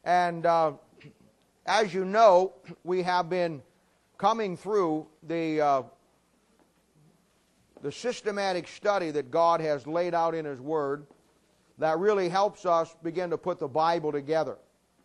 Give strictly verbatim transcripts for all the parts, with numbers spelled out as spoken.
And uh, as you know, we have been coming through the, uh, the systematic study that God has laid out in His Word that really helps us begin to put the Bible together.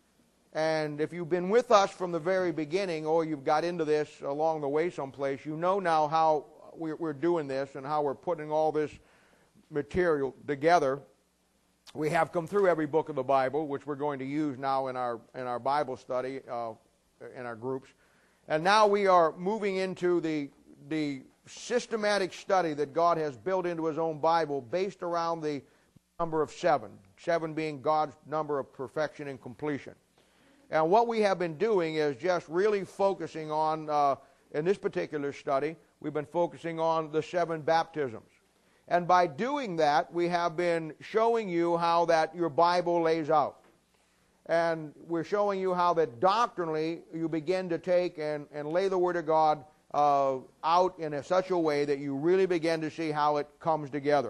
And if you've been with us from the very beginning, or you've got into this along the way someplace, you know now how we're, we're doing this and how we're putting all this material together. We have come through every book of the Bible, which we're going to use now in our in our Bible study, uh, in our groups. And now we are moving into the the systematic study that God has built into His own Bible, based around the number of seven. Seven being God's number of perfection and completion. And what we have been doing is just really focusing on, uh, in this particular study, we've been focusing on the seven baptisms. And by doing that, we have been showing you how that your Bible lays out. And we're showing you how that doctrinally you begin to take and, and lay the Word of God uh, out in a, such a way that you really begin to see how it comes together.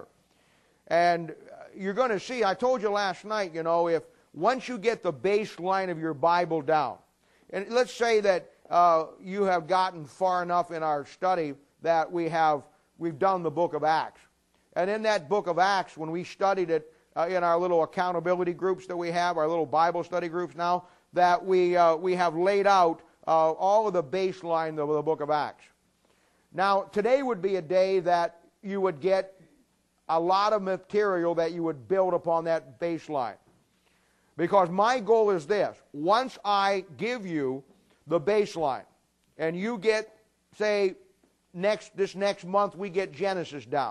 And you're going to see, I told you last night, you know, if once you get the baseline of your Bible down, and let's say that uh, you have gotten far enough in our study that we have, we've done the book of Acts. And in that book of Acts, when we studied it uh, in our little accountability groups that we have, our little Bible study groups now, that we, uh, we have laid out uh, all of the baseline of the book of Acts. Now, today would be a day that you would get a lot of material that you would build upon that baseline. Because my goal is this: once I give you the baseline, and you get, say, next this next month we get Genesis down,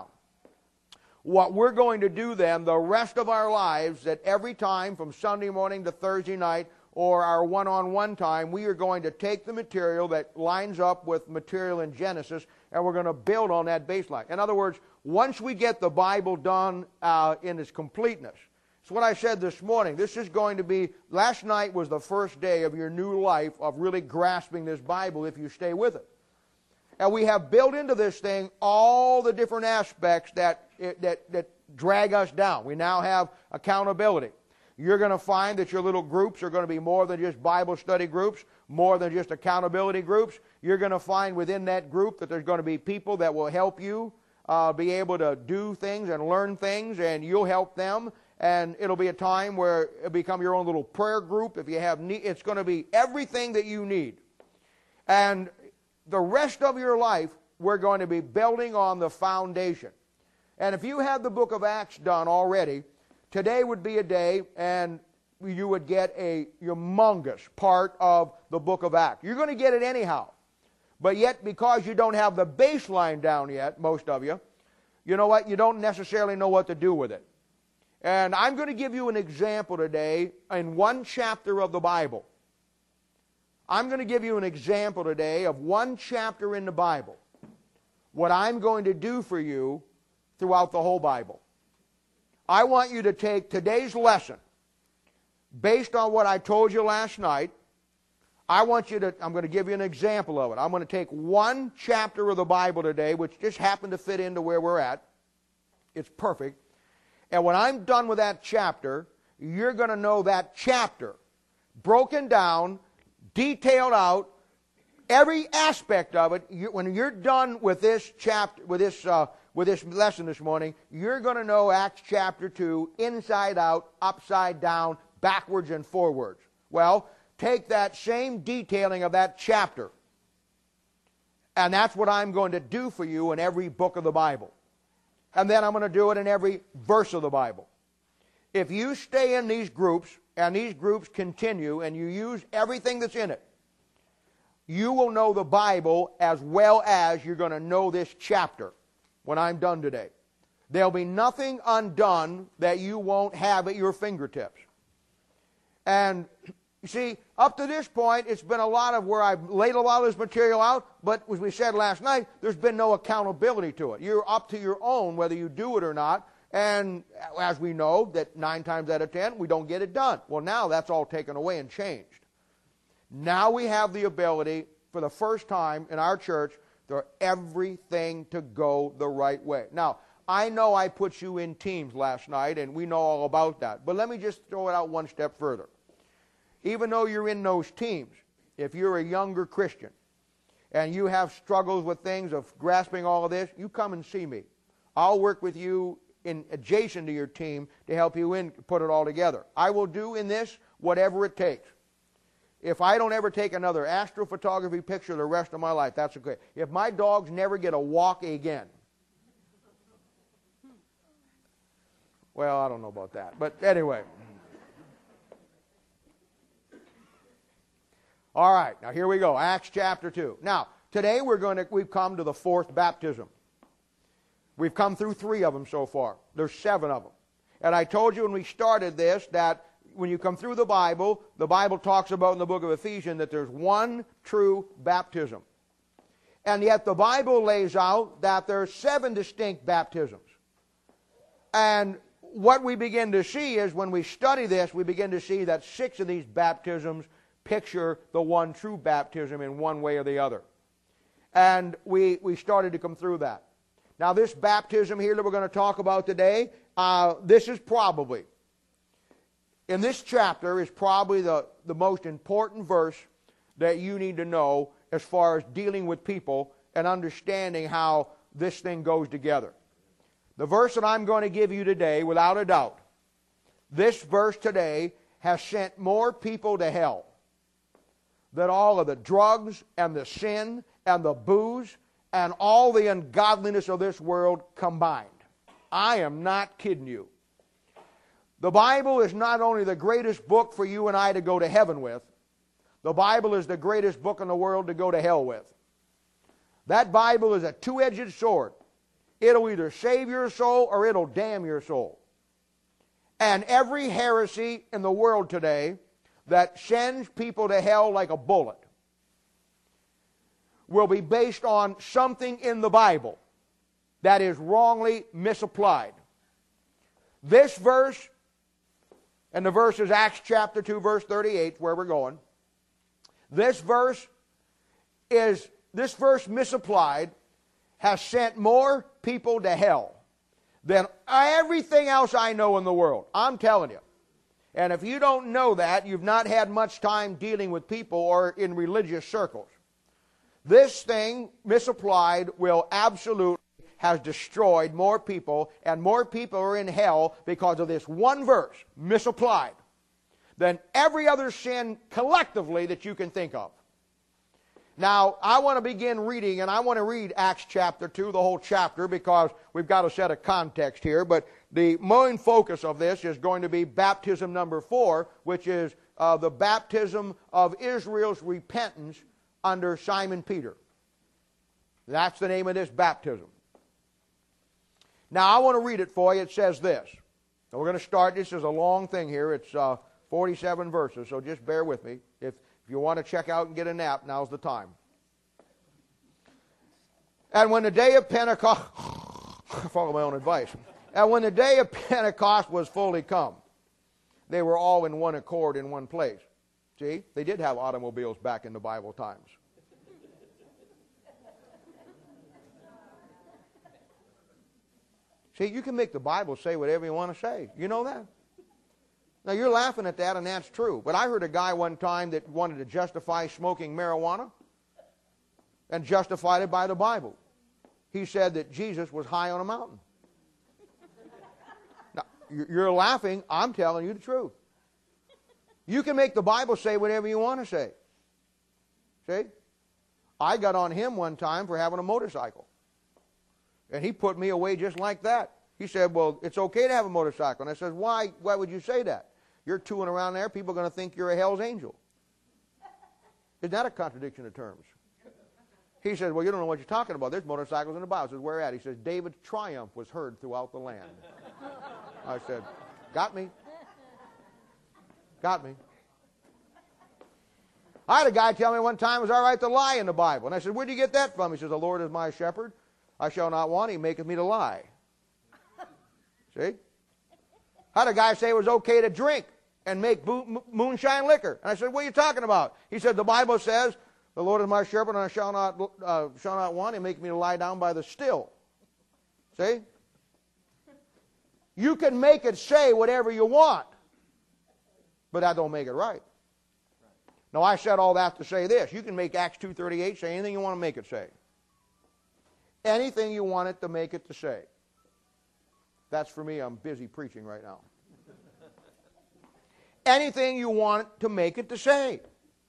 what we're going to do then, the rest of our lives, that every time from Sunday morning to Thursday night, or our one-on-one time, we are going to take the material that lines up with material in Genesis, and we're going to build on that baseline. In other words, once we get the Bible done uh, in its completeness, it's what I said this morning. This is going to be, last night was the first day of your new life of really grasping this Bible if you stay with it. And we have built into this thing all the different aspects that, that, that drag us down. We now have accountability. You're going to find that your little groups are going to be more than just Bible study groups, more than just accountability groups. You're going to find within that group that there's going to be people that will help you uh, be able to do things and learn things, and you'll help them. And it'll be a time where it'll become your own little prayer group. If you have need, it's going to be everything that you need. And the rest of your life, we're going to be building on the foundation. And if you have the book of Acts done already, today would be a day, and you would get a humongous part of the book of Acts. You're going to get it anyhow. But yet, because you don't have the baseline down yet, most of you, you know what? You don't necessarily know what to do with it. And I'm going to give you an example today in one chapter of the Bible. I'm going to give you an example today of one chapter in the Bible. What I'm going to do for you throughout the whole Bible. I want you to take today's lesson, based on what I told you last night. I want you to, I'm going to give you an example of it. I'm going to take one chapter of the Bible today, which just happened to fit into where we're at. It's perfect. And when I'm done with that chapter, you're going to know that chapter, broken down, detailed out, every aspect of it. You, when you're done with this chapter, with this, uh, with this lesson this morning, you're going to know Acts chapter two, inside out, upside down, backwards and forwards. Well, take that same detailing of that chapter, and that's what I'm going to do for you in every book of the Bible. And then I'm going to do it in every verse of the Bible. If you stay in these groups, and these groups continue, and you use everything that's in it, you will know the Bible as well as you're going to know this chapter when I'm done today. There'll be nothing undone that you won't have at your fingertips. And you see, up to this point, it's been a lot of where I've laid a lot of this material out, but as we said last night, there's been no accountability to it. You're up to your own whether you do it or not, and as we know, that nine times out of ten, we don't get it done. Well, now that's all taken away and changed. Now we have the ability, for the first time in our church, for everything to go the right way. Now, I know I put you in teams last night, and we know all about that, but let me just throw it out one step further. even though you're in those teams, if you're a younger Christian and you have struggles with things of grasping all of this, you come and see me. I'll work with you in adjacent to your team to help you in put it all together. I will do in this whatever it takes. If I don't ever take another astrophotography picture the rest of my life, that's okay. If my dogs never get a walk again, well, I don't know about that. But anyway. All right, now here we go. Acts chapter two. Now, today we're going to, we've come to the fourth baptism. We've come through three of them so far. There's seven of them. And I told you when we started this that when you come through the Bible, the Bible talks about in the book of Ephesians that there's one true baptism. And yet the Bible lays out that there are seven distinct baptisms. And what we begin to see is when we study this, we begin to see that six of these baptisms picture the one true baptism in one way or the other. And we, we started to come through that. Now this baptism here that we're going to talk about today, uh, this is probably, in this chapter is probably the, the most important verse that you need to know as far as dealing with people and understanding how this thing goes together. The verse that I'm going to give you today, without a doubt, this verse today has sent more people to hell than all of the drugs and the sin and the booze and all the ungodliness of this world combined. I am not kidding you. The Bible is not only the greatest book for you and I to go to heaven with, the Bible is the greatest book in the world to go to hell with. That Bible is a two-edged sword. It'll either save your soul or it'll damn your soul. And every heresy in the world today that sends people to hell like a bullet will be based on something in the Bible that is wrongly misapplied. This verse, and the verse is Acts chapter two, verse thirty-eight, where we're going. This verse is, this verse misapplied has sent more people to hell than everything else I know in the world. I'm telling you. And if you don't know that, you've not had much time dealing with people or in religious circles. This thing, misapplied, will absolutely has destroyed more people, and more people are in hell because of this one verse, misapplied, than every other sin collectively that you can think of. Now, I want to begin reading, and I want to read Acts chapter two, the whole chapter, because we've got a set of context here, but the main focus of this is going to be baptism number four, which is uh, the baptism of Israel's repentance under Simon Peter. That's the name of this baptism. Now, I want to read it for you. It says this. Now, we're going to start. This is a long thing here. It's uh, forty-seven verses, so just bear with me. If, if you want to check out and get a nap, now's the time. And when the day of Pentecost, follow my own advice. And when the day of Pentecost was fully come, they were all in one accord in one place. See, they did have automobiles back in the Bible times. See, you can make the Bible say whatever you want to say. You know that? Now, you're laughing at that, and that's true. But I heard a guy one time that wanted to justify smoking marijuana and justified it by the Bible. He said that Jesus was high on a mountain. Now, you're laughing. I'm telling you the truth. You can make the Bible say whatever you want to say. See? I got on him one time for having a motorcycle. And he put me away just like that. He said, well, it's okay to have a motorcycle. And I said, why, why would you say that? You're tooling around there, people are going to think you're a hell's angel. Isn't that a contradiction of terms? He said, well, you don't know what you're talking about. There's motorcycles in the Bible. I said, where at? He says, David's triumph was heard throughout the land. I said, got me. Got me. I had a guy tell me one time it was all right to lie in the Bible. And I said, where'd you get that from? He says, the Lord is my shepherd. I shall not want. He maketh me to lie. See? I had a guy say it was okay to drink and make moonshine liquor. And I said, what are you talking about? He said, the Bible says, the Lord is my shepherd, and I shall not, uh, shall not want. He make me to lie down by the still. See? You can make it say whatever you want, but that don't make it right. Now, I said all that to say this. You can make Acts two thirty-eight say anything you want to make it say. Anything you want it to make it to say. That's for me. I'm busy preaching right now. Anything you want it to make it to say.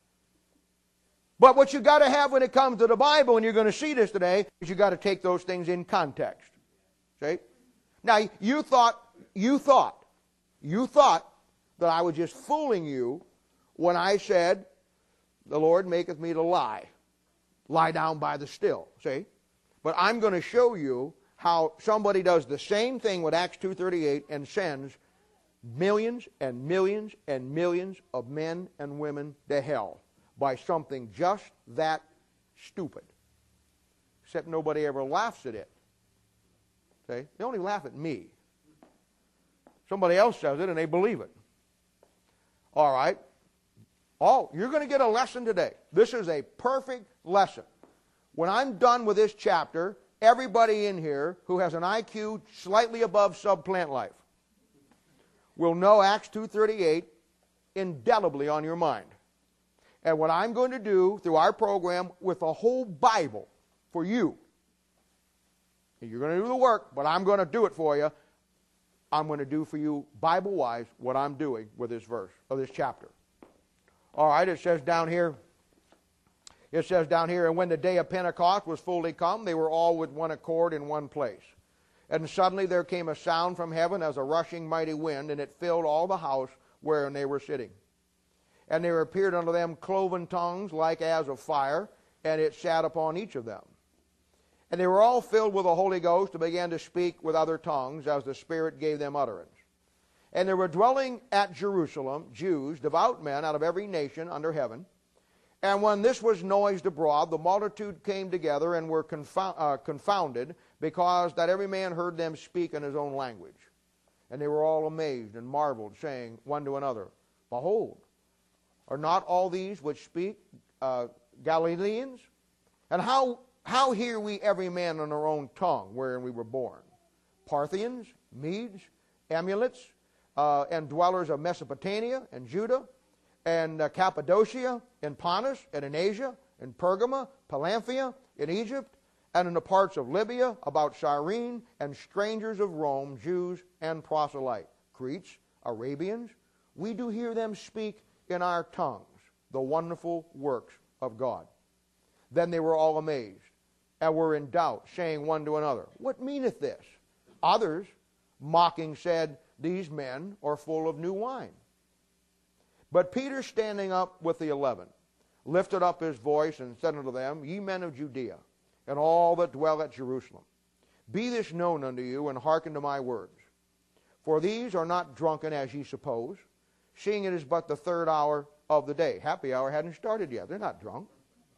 But what you got to have when it comes to the Bible, and you're going to see this today, is you got to take those things in context. See? Now, you thought, you thought, you thought that I was just fooling you when I said, the Lord maketh me to lie. Lie down by the still. See? But I'm going to show you how somebody does the same thing with Acts two thirty-eight and sends millions and millions and millions of men and women to hell by something just that stupid. Except nobody ever laughs at it. See? They only laugh at me. Somebody else says it and they believe it. All right. Oh, you're going to get a lesson today. This is a perfect lesson. When I'm done with this chapter, everybody in here who has an I Q slightly above subplant life will know Acts two thirty-eight indelibly on your mind. And what I'm going to do through our program with the whole Bible for you, and you're going to do the work, but I'm going to do it for you. I'm going to do for you, Bible-wise, what I'm doing with this verse, or this chapter. All right, it says down here, it says down here, and when the day of Pentecost was fully come, they were all with one accord in one place. And suddenly there came a sound from heaven as a rushing mighty wind, and it filled all the house wherein they were sitting. And there appeared unto them cloven tongues like as of fire, and it sat upon each of them. And they were all filled with the Holy Ghost and began to speak with other tongues as the Spirit gave them utterance. And there were dwelling at Jerusalem Jews, devout men out of every nation under heaven. And when this was noised abroad, the multitude came together and were confound, uh, confounded, because that every man heard them speak in his own language. And they were all amazed and marveled, saying one to another, Behold, are not all these which speak uh, Galileans? And how, how hear we every man in our own tongue wherein we were born? Parthians, Medes, Amulets, uh, and dwellers of Mesopotamia and Judah, and uh, Cappadocia, and Pontus, and in Asia, and Pergama, Pamphylia, in Egypt, and in the parts of Libya, about Cyrene, and strangers of Rome, Jews and proselyte, Cretes, Arabians, we do hear them speak in our tongues the wonderful works of God. Then they were all amazed, and were in doubt, saying one to another, What meaneth this? Others, mocking, said, These men are full of new wine. But Peter, standing up with the eleven, lifted up his voice and said unto them, Ye men of Judea, and all that dwell at Jerusalem, be this known unto you, and hearken to my words. For these are not drunken as ye suppose, seeing it is but the third hour of the day. Happy hour hadn't started yet. They're not drunk.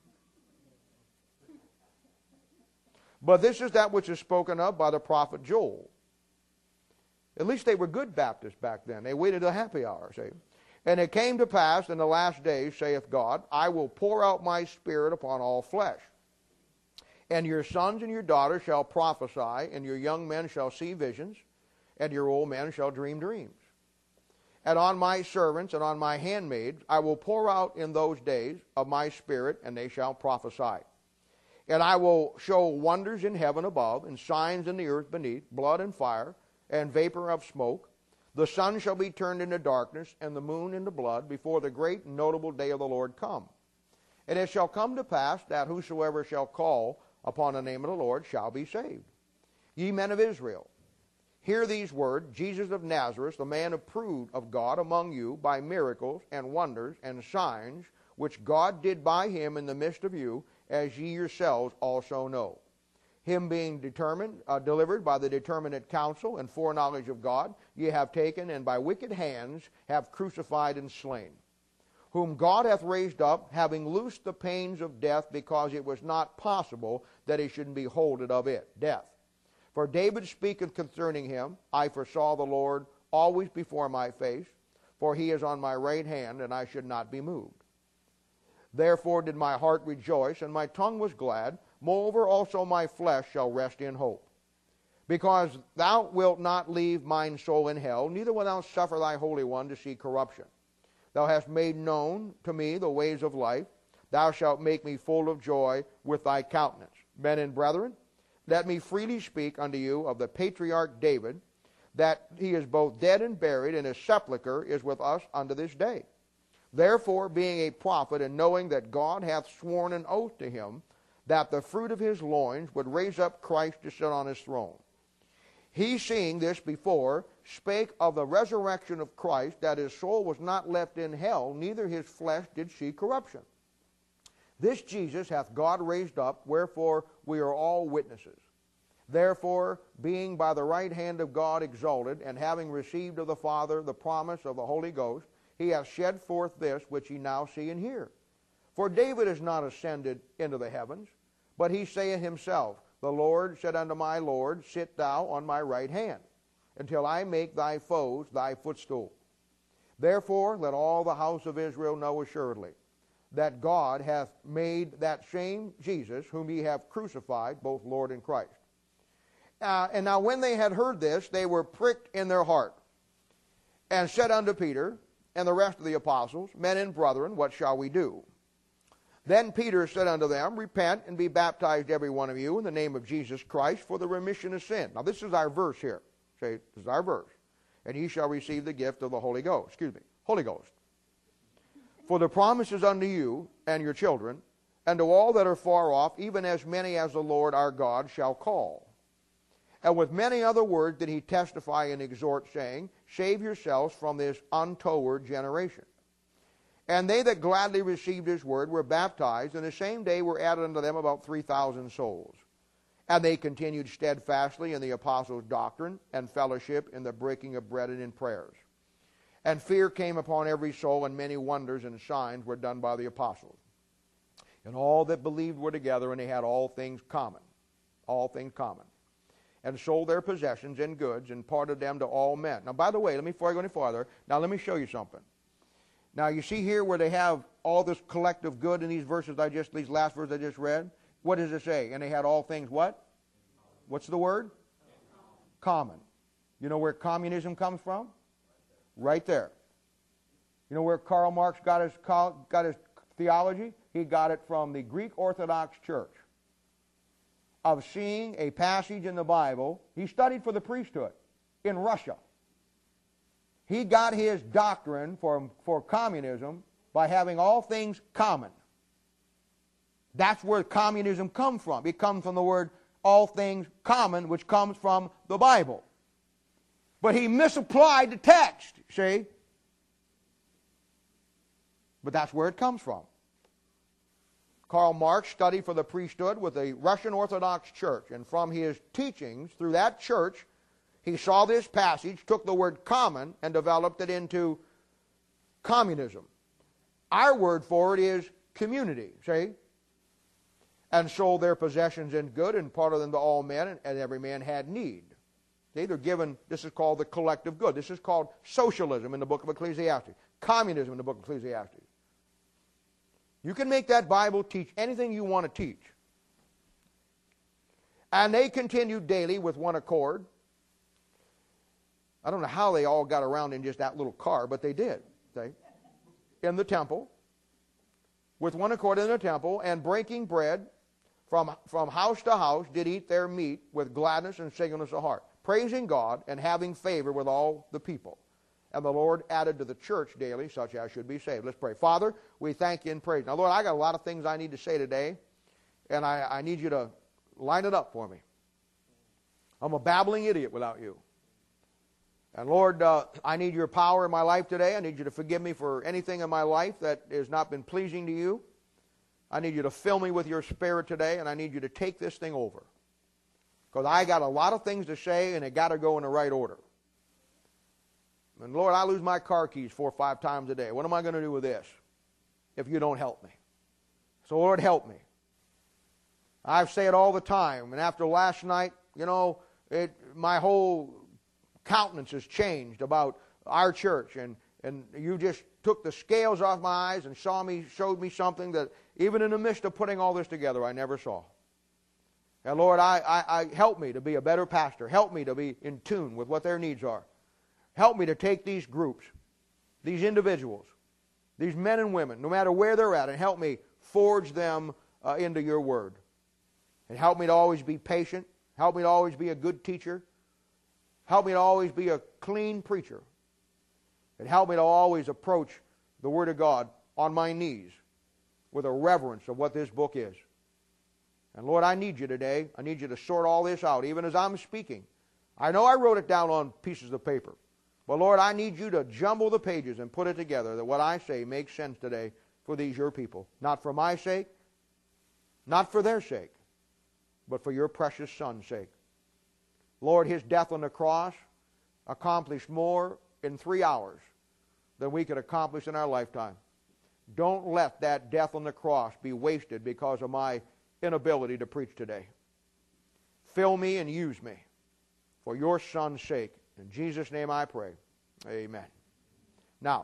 But this is that which is spoken of by the prophet Joel. At least they were good Baptists back then. They waited a happy hour, see. And it came to pass in the last days, saith God, I will pour out my Spirit upon all flesh. And your sons and your daughters shall prophesy, and your young men shall see visions, and your old men shall dream dreams. And on my servants and on my handmaids I will pour out in those days of my Spirit, and they shall prophesy. And I will show wonders in heaven above, and signs in the earth beneath, blood and fire, and vapor of smoke. The sun shall be turned into darkness, and the moon into blood, before the great and notable day of the Lord come. And it shall come to pass that whosoever shall call upon the name of the Lord shall be saved. Ye men of Israel, hear these words, Jesus of Nazareth, the man approved of God among you by miracles and wonders and signs, which God did by him in the midst of you, as ye yourselves also know. Him being determined, uh, delivered by the determinate counsel and foreknowledge of God, ye have taken, and by wicked hands have crucified and slain, whom God hath raised up, having loosed the pains of death, because it was not possible that he should be holden of it, death. For David speaketh concerning him, I foresaw the Lord always before my face, for he is on my right hand, and I should not be moved. Therefore did my heart rejoice, and my tongue was glad. Moreover also my flesh shall rest in hope. Because thou wilt not leave mine soul in hell, neither wilt thou suffer thy Holy One to see corruption. Thou hast made known to me the ways of life. Thou shalt make me full of joy with thy countenance. Men and brethren, let me freely speak unto you of the patriarch David, that he is both dead and buried, and his sepulchre is with us unto this day. Therefore, being a prophet, and knowing that God hath sworn an oath to him, that the fruit of his loins would raise up Christ to sit on his throne. He, seeing this before, spake of the resurrection of Christ, that his soul was not left in hell, neither his flesh did see corruption. This Jesus hath God raised up, wherefore we are all witnesses. Therefore, being by the right hand of God exalted, and having received of the Father the promise of the Holy Ghost, he hath shed forth this which ye now see and hear. For David is not ascended into the heavens, but he saith himself, The Lord said unto my Lord, Sit thou on my right hand, until I make thy foes thy footstool. Therefore let all the house of Israel know assuredly, that God hath made that same Jesus, whom ye have crucified, both Lord and Christ. Uh, and now when they had heard this, they were pricked in their heart, and said unto Peter and the rest of the apostles, Men and brethren, what shall we do? Then Peter said unto them, Repent and be baptized every one of you in the name of Jesus Christ for the remission of sin. Now this is our verse here. Say, this is our verse. And ye shall receive the gift of the Holy Ghost. Excuse me, Holy Ghost. For the promise is unto you and your children, and to all that are far off, even as many as the Lord our God shall call. And with many other words did he testify and exhort, saying, Save yourselves from this untoward generation. And they that gladly received his word were baptized, and the same day were added unto them about three thousand souls. And they continued steadfastly in the apostles' doctrine, and fellowship, in the breaking of bread, and in prayers. And fear came upon every soul, and many wonders and signs were done by the apostles. And all that believed were together, and they had all things common. All things common. And sold their possessions and goods, and parted them to all men. Now, by the way, let me, before I go any farther, now let me show you something. Now, you see here where they have all this collective good in these verses I just, these last verses I just read? What does it say? And they had all things what? What's the word? Common. You know where communism comes from? Right there. You know where Karl Marx got his, got his theology? He got it from the Greek Orthodox Church. Of seeing a passage in the Bible, he studied for the priesthood in Russia. He got his doctrine for, for communism by having all things common. That's where communism comes from. It comes from the word all things common, which comes from the Bible. But he misapplied the text, see? But that's where it comes from. Karl Marx studied for the priesthood with the Russian Orthodox Church, and from his teachings through that church, he saw this passage, took the word common, and developed it into communism. Our word for it is community, see? And sold their possessions in good, and parted them to all men, and, and every man had need. See, they're given, this is called the collective good. This is called socialism in the book of Ecclesiastes. Communism in the book of Ecclesiastes. You can make that Bible teach anything you want to teach. And they continued daily with one accord. I don't know how they all got around in just that little car, but they did. See? In the temple, with one accord in the temple, and breaking bread from, from house to house, did eat their meat with gladness and singleness of heart, praising God and having favor with all the people. And the Lord added to the church daily such as should be saved. Let's pray. Father, we thank you and praise. Now, Lord, I got a lot of things I need to say today, and I, I need you to line it up for me. I'm a babbling idiot without you. And Lord, uh, I need your power in my life today. I need you to forgive me for anything in my life that has not been pleasing to you. I need you to fill me with your Spirit today, and I need you to take this thing over. Because I got a lot of things to say, and it got to go in the right order. And Lord, I lose my car keys four or five times a day. What am I going to do with this if you don't help me? So Lord, help me. I say it all the time, and after last night, you know, it, my whole countenance has changed about our church, and, and you just took the scales off my eyes and saw me, showed me something that even in the midst of putting all this together, I never saw. And Lord, I, I, I help me to be a better pastor. Help me to be in tune with what their needs are. Help me to take these groups, these individuals, these men and women, no matter where they're at, and help me forge them uh, into your word. And help me to always be patient. Help me to always be a good teacher. Help me to always be a clean preacher. And help me to always approach the Word of God on my knees with a reverence of what this book is. And Lord, I need you today. I need you to sort all this out, even as I'm speaking. I know I wrote it down on pieces of paper. But Lord, I need you to jumble the pages and put it together that what I say makes sense today for these your people. Not for my sake, not for their sake, but for your precious Son's sake. Lord, His death on the cross accomplished more in three hours than we could accomplish in our lifetime. Don't let that death on the cross be wasted because of my inability to preach today. Fill me and use me for your Son's sake. In Jesus' name I pray. Amen. Now,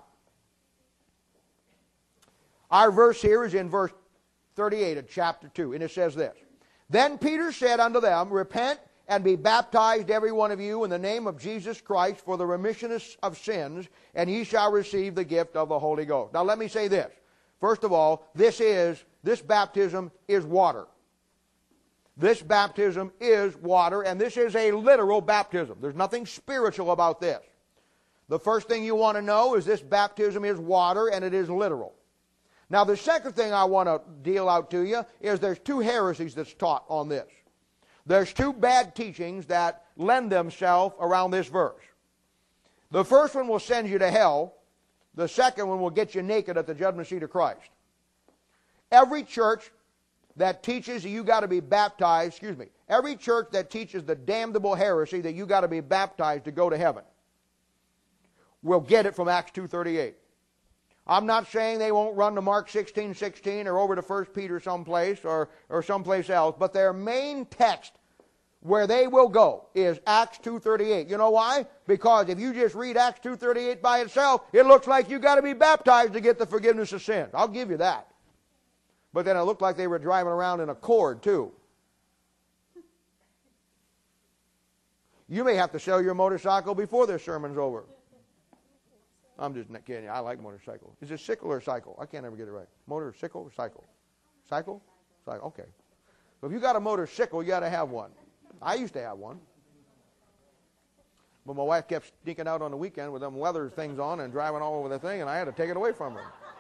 our verse here is in verse thirty-eight of chapter two, and it says this. Then Peter said unto them, Repent and be baptized every one of you in the name of Jesus Christ for the remission of sins, and ye shall receive the gift of the Holy Ghost. Now let me say this. First of all, this is, this baptism is water. This baptism is water, and this is a literal baptism. There's nothing spiritual about this. The first thing you want to know is this baptism is water, and it is literal. Now the second thing I want to deal out to you is there's two heresies that's taught on this. There's two bad teachings that lend themselves around this verse. The first one will send you to hell. The second one will get you naked at the judgment seat of Christ. Every church that teaches you got to be baptized, excuse me, every church that teaches the damnable heresy that you got to be baptized to go to heaven will get it from Acts two thirty-eight. I'm not saying they won't run to Mark sixteen sixteen or over to First Peter someplace or, or someplace else, but their main text where they will go is Acts two thirty-eight. You know why? Because if you just read Acts two thirty-eight by itself, it looks like you got to be baptized to get the forgiveness of sins. I'll give you that. But then it looked like they were driving around in a Accord too. You may have to sell your motorcycle before this sermon's over. I'm just not kidding you. I like motorcycle. Is it sickle or cycle? I can't ever get it right. Motorcycle or cycle? Cycle? Cycle. Okay. So if you got a motorcycle, you got to have one. I used to have one. But my wife kept sneaking out on the weekend with them leather things on and driving all over the thing, and I had to take it away from her.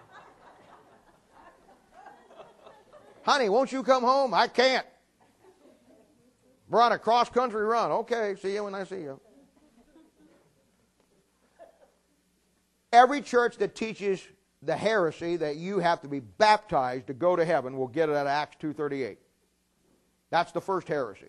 Honey, won't you come home? I can't. We're on a cross-country run. Okay, see you when I see you. Every church that teaches the heresy that you have to be baptized to go to heaven will get it at Acts two thirty-eight. That's the first heresy.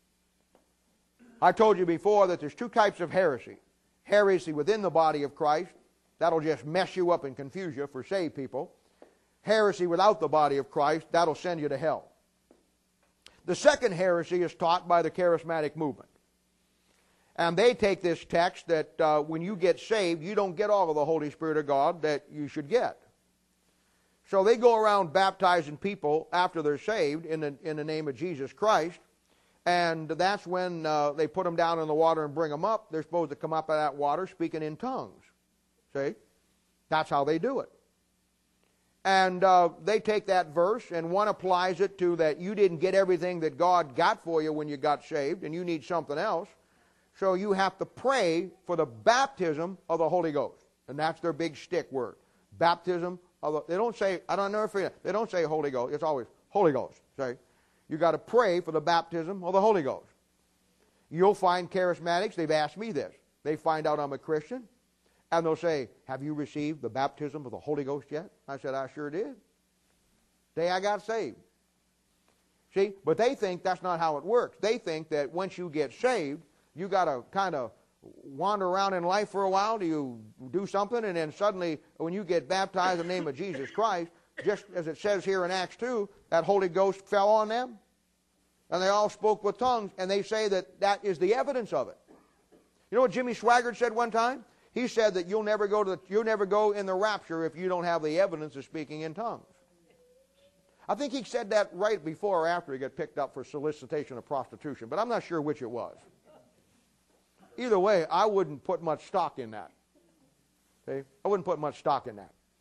I told you before that there's two types of heresy. Heresy within the body of Christ. That'll just mess you up and confuse you for saved people. Heresy without the body of Christ. That'll send you to hell. The second heresy is taught by the charismatic movement. And they take this text that uh, when you get saved, you don't get all of the Holy Spirit of God that you should get. So they go around baptizing people after they're saved in the, in the name of Jesus Christ. And that's when uh, they put them down in the water and bring them up. They're supposed to come up out of that water speaking in tongues. See? That's how they do it. And uh, they take that verse, and one applies it to that you didn't get everything that God got for you when you got saved, and you need something else. So you have to pray for the baptism of the Holy Ghost. And that's their big stick word. Baptism of the, they don't say, I don't never forget, they don't say Holy Ghost. It's always Holy Ghost. Say, you got to pray for the baptism of the Holy Ghost. You'll find charismatics, they've asked me this. They find out I'm a Christian, and they'll say, have you received the baptism of the Holy Ghost yet? I said, I sure did. Day I got saved. See, but they think that's not how it works. They think that once you get saved, you got to kind of wander around in life for a while. Do you do something, and then suddenly, when you get baptized in the name of Jesus Christ, just as it says here in Acts two, that Holy Ghost fell on them, and they all spoke with tongues, and they say that that is the evidence of it. You know what Jimmy Swaggart said one time? He said that you'll never go to the, you'll never go in the rapture if you don't have the evidence of speaking in tongues. I think he said that right before or after he got picked up for solicitation of prostitution, but I'm not sure which it was. Either way, I wouldn't put much stock in that. See? I wouldn't put much stock in that.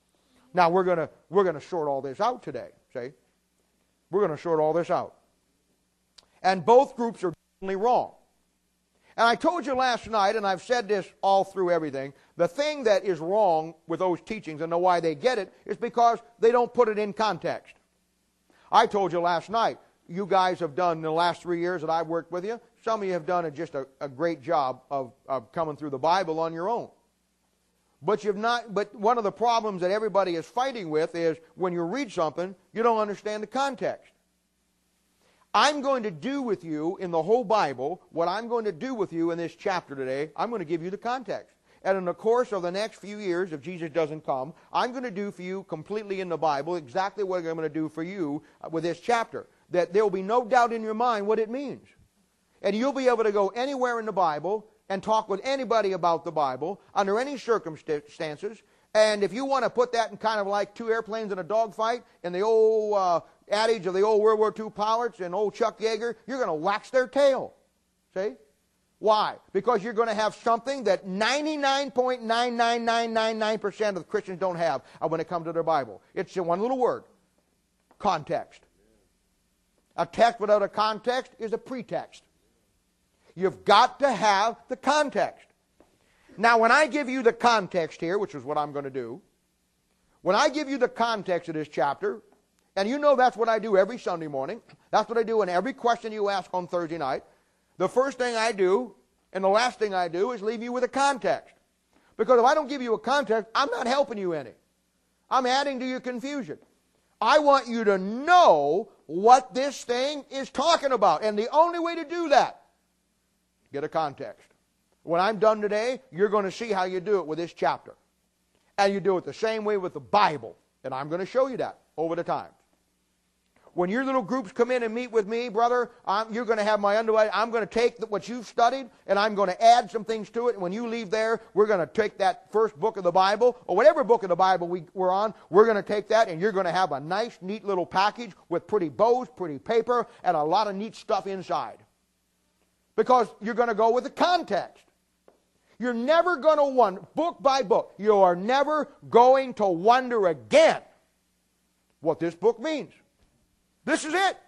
Now we're going to we're going to sort all this out today, see? We're going to sort all this out. And both groups are definitely wrong. And I told you last night, and I've said this all through everything, the thing that is wrong with those teachings and know why they get it is because they don't put it in context. I told you last night, you guys have done in the last three years that I've worked with you, some of you have done a, just a, a great job of, of coming through the Bible on your own. But you've not. But one of the problems that everybody is fighting with is when you read something, you don't understand the context. I'm going to do with you in the whole Bible what I'm going to do with you in this chapter today. I'm going to give you the context. And in the course of the next few years, if Jesus doesn't come, I'm going to do for you completely in the Bible exactly what I'm going to do for you with this chapter. That there will be no doubt in your mind what it means. And you'll be able to go anywhere in the Bible and talk with anybody about the Bible under any circumstances. And if you want to put that in kind of like two airplanes in a dogfight in the old uh, adage of the old World War Two pilots and old Chuck Yeager, you're going to wax their tail. See? Why? Because you're going to have something that ninety-nine point nine nine nine nine nine percent of Christians don't have when it comes to their Bible. It's one little word. Context. A text without a context is a pretext. You've got to have the context. Now, when I give you the context here, which is what I'm going to do, when I give you the context of this chapter, and you know that's what I do every Sunday morning, that's what I do in every question you ask on Thursday night, the first thing I do and the last thing I do is leave you with a context. Because if I don't give you a context, I'm not helping you any. I'm adding to your confusion. I want you to know what this thing is talking about. And the only way to do that, get a context. When I'm done today, you're going to see how you do it with this chapter. And you do it the same way with the Bible. And I'm going to show you that over the time. When your little groups come in and meet with me, brother, I'm, you're going to have my underway. I'm going to take the, what you've studied, and I'm going to add some things to it. And when you leave there, we're going to take that first book of the Bible, or whatever book of the Bible we, we're on, we're going to take that, and you're going to have a nice, neat little package with pretty bows, pretty paper, and a lot of neat stuff inside. Because you're going to go with the context. You're never going to wonder, book by book, you are never going to wonder again what this book means. This is it.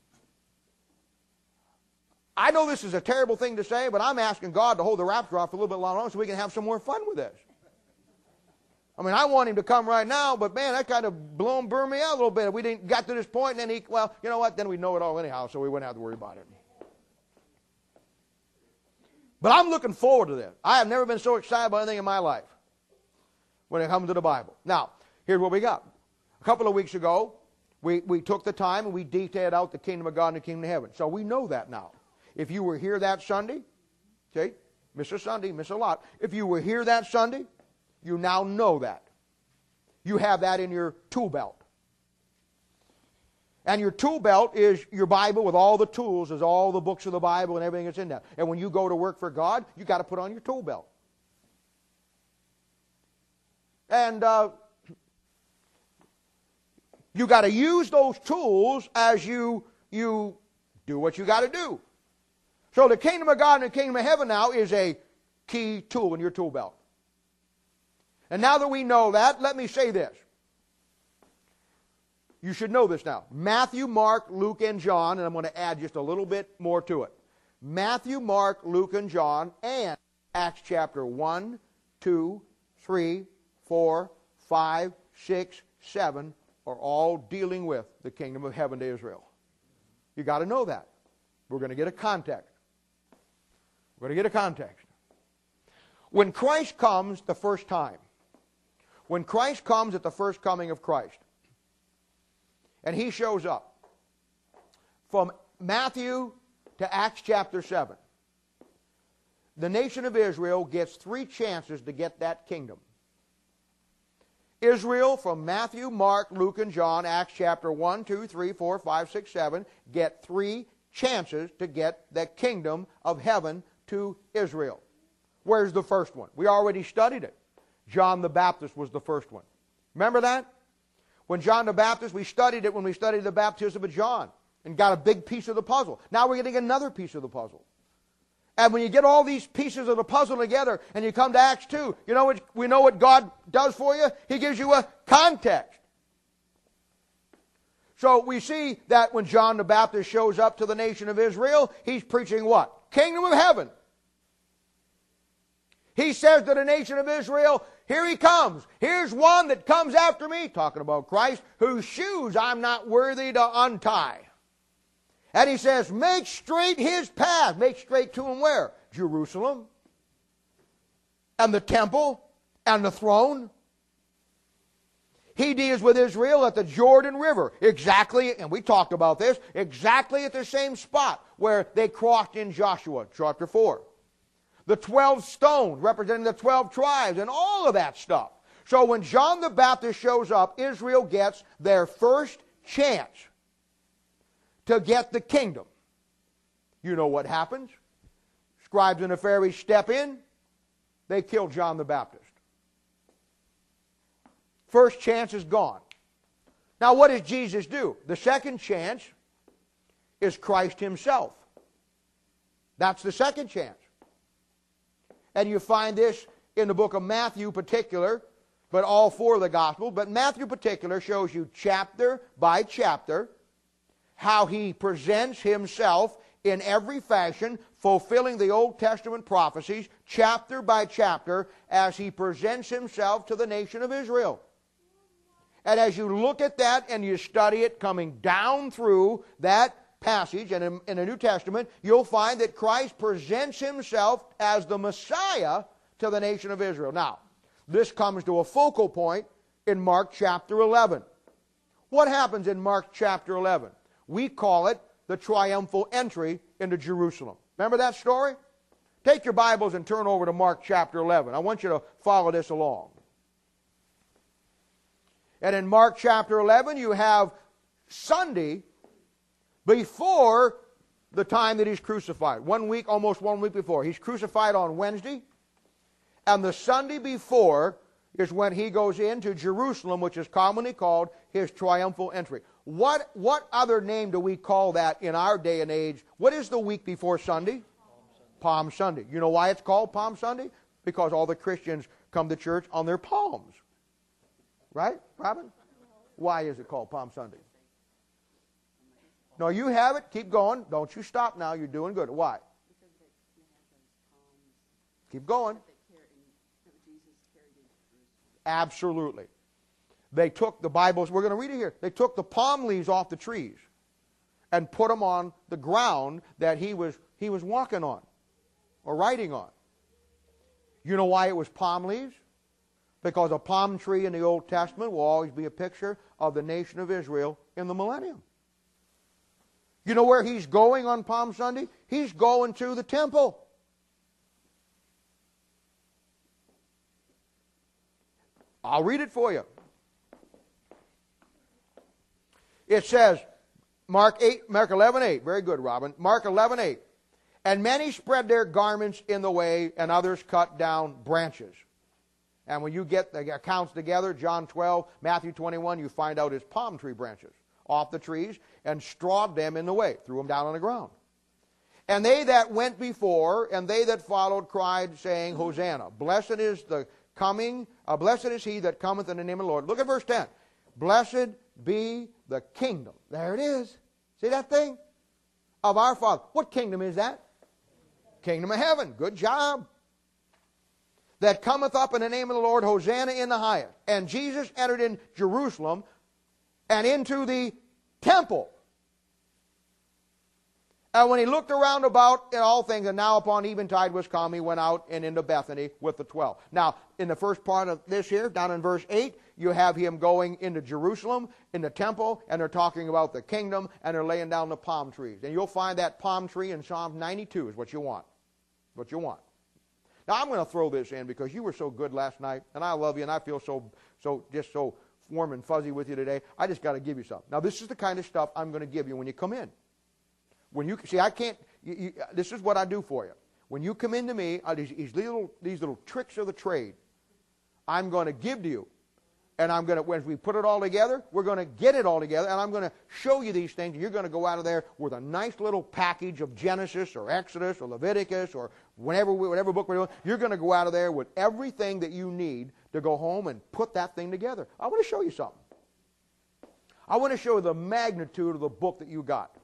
I know this is a terrible thing to say, but I'm asking God to hold the rapture off for a little bit longer so we can have some more fun with this. I mean, I want him to come right now, but man, that kind of blown burned me out a little bit. If we didn't got to this point, and then he, well, you know what? Then we know it all anyhow, so we wouldn't have to worry about it. But I'm looking forward to this. I have never been so excited about anything in my life when it comes to the Bible. Now, here's what we got. A couple of weeks ago, we, we took the time and we detailed out the kingdom of God and the kingdom of heaven. So we know that now. If you were here that Sunday, okay, miss a Sunday, miss a lot. If you were here that Sunday, you now know that. You have that in your tool belt. And your tool belt is your Bible with all the tools, is all the books of the Bible and everything that's in there. And when you go to work for God, you got to put on your tool belt. And uh, you got to use those tools as you, you do what you got to do. So the kingdom of God and the kingdom of heaven now is a key tool in your tool belt. And now that we know that, let me say this. You should know this now. Matthew, Mark, Luke, and John, and I'm going to add just a little bit more to it. Matthew, Mark, Luke, and John, and Acts chapter one, two, three, four, five, six, seven are all dealing with the kingdom of heaven to Israel. You got to know that. We're going to get a context. We're going to get a context. When Christ comes the first time, when Christ comes at the first coming of Christ, and he shows up, from Matthew to Acts chapter seven, the nation of Israel gets three chances to get that kingdom. Israel, from Matthew, Mark, Luke, and John, Acts chapter one, two, three, four, five, six, seven, get three chances to get the kingdom of heaven to Israel. Where's the first one? We already studied it. John the Baptist was the first one. Remember that? When John the Baptist, we studied it when we studied the baptism of John and got a big piece of the puzzle. Now we're getting another piece of the puzzle. And when you get all these pieces of the puzzle together and you come to Acts two, you know what, we know what God does for you? He gives you a context. So we see that when John the Baptist shows up to the nation of Israel, he's preaching what? Kingdom of heaven. He says to the nation of Israel, here he comes. Here's one that comes after me, talking about Christ, whose shoes I'm not worthy to untie. And he says, make straight his path. Make straight to him where? Jerusalem. And the temple. And the throne. He deals with Israel at the Jordan River. Exactly, and we talked about this, exactly at the same spot where they crossed in Joshua, chapter four. The twelve stones representing the twelve tribes and all of that stuff. So when John the Baptist shows up, Israel gets their first chance to get the kingdom. You know what happens? Scribes and the Pharisees step in. They kill John the Baptist. First chance is gone. Now what does Jesus do? The second chance is Christ himself. That's the second chance. And you find this in the book of Matthew particular, but all four of the Gospels. But Matthew particular shows you chapter by chapter how he presents himself in every fashion, fulfilling the Old Testament prophecies, chapter by chapter, as he presents himself to the nation of Israel. And as you look at that and you study it coming down through that passage, and in, in the New Testament, you'll find that Christ presents himself as the Messiah to the nation of Israel. Now, this comes to a focal point in Mark chapter eleven. What happens in Mark chapter eleven? We call it the triumphal entry into Jerusalem. Remember that story? Take your Bibles and turn over to Mark chapter eleven. I want you to follow this along. And in Mark chapter eleven, you have Sunday before the time that he's crucified. One week, almost one week before. He's crucified on Wednesday. And the Sunday before is when he goes into Jerusalem, which is commonly called his triumphal entry. What, what other name do we call that in our day and age? What is the week before Sunday? Palm Sunday. Palm Sunday. You know why it's called Palm Sunday? Because all the Christians come to church on their palms. Right, Robin? Why is it called Palm Sunday? No, you have it. Keep going. Don't you stop now. You're doing good. Why? Keep going. Absolutely. They took the Bibles. We're going to read it here. They took the palm leaves off the trees and put them on the ground that he was, he was walking on or riding on. You know why it was palm leaves? Because a palm tree in the Old Testament will always be a picture of the nation of Israel in the millennium. You know where he's going on Palm Sunday? He's going to the temple. I'll read it for you. It says, Mark eight, Mark eleven eight. Very good, Robin. Mark eleven eight. And many spread their garments in the way, and others cut down branches. And when you get the accounts together, John twelve, Matthew twenty-one, you find out his palm tree branches off the trees and strawed them in the way, threw them down on the ground. And they that went before and they that followed cried, saying, Hosanna. Blessed is the coming, uh, blessed is he that cometh in the name of the Lord. Look at verse ten. Blessed be the kingdom. There it is. See that thing? Of our Father. What kingdom is that? Kingdom of heaven. Good job. That cometh up in the name of the Lord, Hosanna in the highest. And Jesus entered in Jerusalem and into the temple. And when he looked around about in all things, and now upon eventide was come, he went out and into Bethany with the twelve. Now, in the first part of this here, down in verse eight, you have him going into Jerusalem, in the temple, and they're talking about the kingdom, and they're laying down the palm trees. And you'll find that palm tree in Psalm ninety-two is what you want. What you want. Now, I'm going to throw this in because you were so good last night, and I love you, and I feel so, so just so warm and fuzzy with you today. I just got to give you something. Now, this is the kind of stuff I'm going to give you when you come in. When you see, I can't. You, you, this is what I do for you. When you come into me, uh, these, these little these little tricks of the trade, I'm going to give to you. And I'm going to, when we put it all together, we're going to get it all together, and I'm going to show you these things. And you're going to go out of there with a nice little package of Genesis or Exodus or Leviticus or whatever, whatever book we're doing. You're going to go out of there with everything that you need to go home and put that thing together. I want to show you something. I want to show you the magnitude of the book that you got.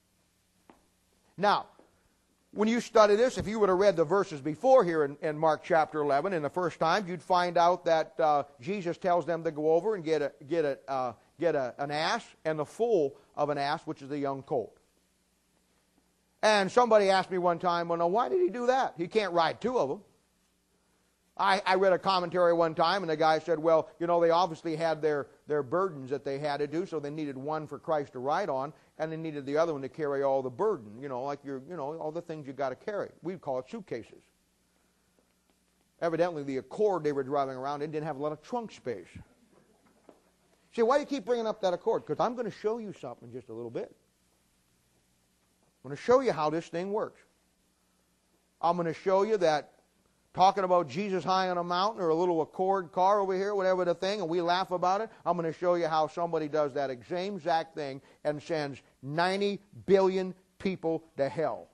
Now, when you study this, if you would have read the verses before here in, in Mark chapter eleven, in the first time, you'd find out that uh, Jesus tells them to go over and get a get a uh, get a, an ass and the foal of an ass, which is a young colt. And somebody asked me one time, well, now why did he do that? He can't ride two of them. I, I read a commentary one time, and the guy said, well, you know, they obviously had their, their burdens that they had to do, so they needed one for Christ to ride on, and they needed the other one to carry all the burden, you know, like your, you know, all the things you got to carry. We'd call it suitcases. Evidently, the Accord they were driving around in didn't have a lot of trunk space. See, why do you keep bringing up that Accord? Because I'm going to show you something in just a little bit. I'm going to show you how this thing works. I'm going to show you that talking about Jesus high on a mountain or a little Accord car over here, whatever the thing, and we laugh about it, I'm going to show you how somebody does that same exact thing and sends ninety billion people to hell.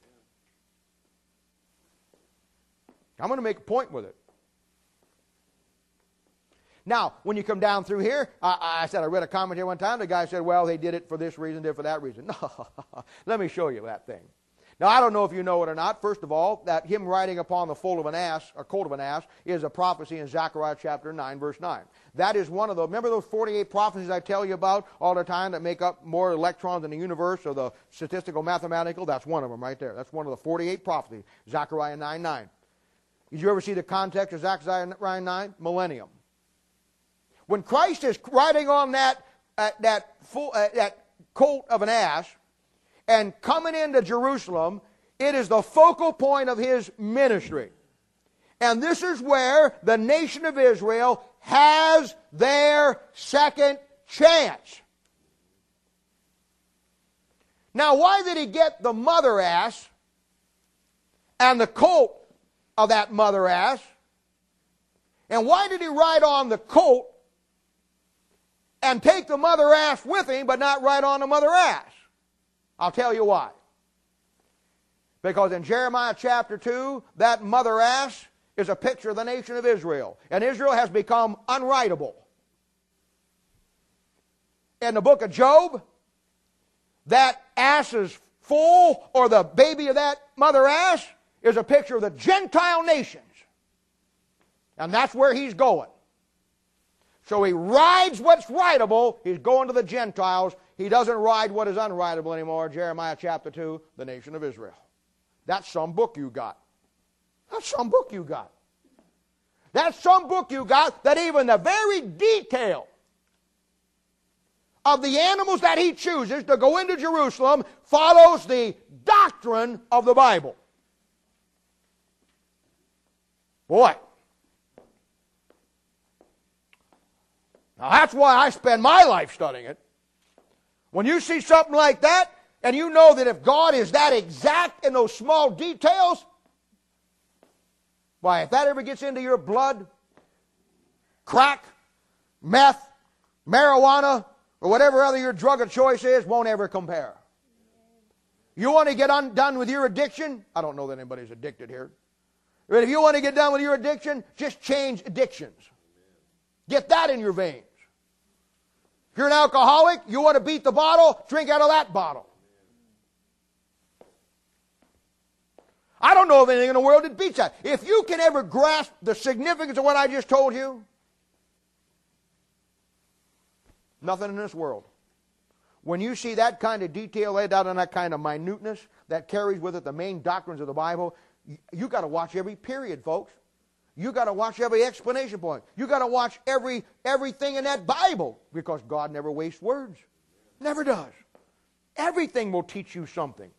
I'm going to make a point with it. Now, when you come down through here, I, I said I read a commentary one time. The guy said, well, they did it for this reason, did it for that reason. No, let me show you that thing. Now, I don't know if you know it or not. First of all, that him riding upon the foal of an ass, or colt of an ass, is a prophecy in Zechariah chapter nine, verse nine. That is one of those. Remember those forty-eight prophecies I tell you about all the time that make up more electrons in the universe, or the statistical, mathematical? That's one of them right there. That's one of the forty-eight prophecies, Zechariah nine, nine. Did you ever see the context of Zechariah nine? Millennium. When Christ is riding on that, uh, that, full, uh, that colt of an ass, and coming into Jerusalem, it is the focal point of his ministry. And this is where the nation of Israel has their second chance. Now, why did he get the mother ass and the colt of that mother ass? And why did he ride on the colt and take the mother ass with him, but not ride on the mother ass? I'll tell you why. Because in Jeremiah chapter two, that mother ass is a picture of the nation of Israel. And Israel has become unwritable. In the book of Job, that ass's foal, or the baby of that mother ass, is a picture of the Gentile nations. And that's where he's going. So he rides what's writable, he's going to the Gentiles. He doesn't ride what is unwritable anymore. Jeremiah chapter two, the nation of Israel. That's some book you got. That's some book you got. That's some book you got that even the very detail of the animals that he chooses to go into Jerusalem follows the doctrine of the Bible. Boy. Now that's why I spend my life studying it. When you see something like that, and you know that if God is that exact in those small details, why, if that ever gets into your blood, crack, meth, marijuana, or whatever other your drug of choice is, won't ever compare. You want to get undone with your addiction? I don't know that anybody's addicted here. But if you want to get done with your addiction, just change addictions. Get that in your veins. If you're an alcoholic, you want to beat the bottle, drink out of that bottle. I don't know of anything in the world that beats that. If you can ever grasp the significance of what I just told you, nothing in this world. When you see that kind of detail laid out and that kind of minuteness that carries with it the main doctrines of the Bible, you, you got to watch every period, folks. You got to watch every explanation point. You got to watch every everything in that Bible, because God never wastes words. Never does. Everything will teach you something.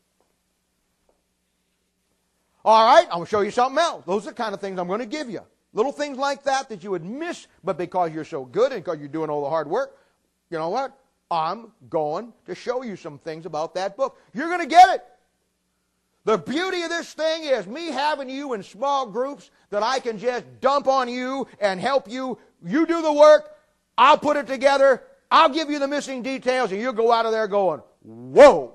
All right, I'm going to show you something else. Those are the kind of things I'm going to give you. Little things like that that you would miss, but because you're so good and because you're doing all the hard work, you know what? I'm going to show you some things about that book. You're going to get it. The beauty of this thing is me having you in small groups that I can just dump on you and help you. You do the work. I'll put it together. I'll give you the missing details, and you'll go out of there going, whoa.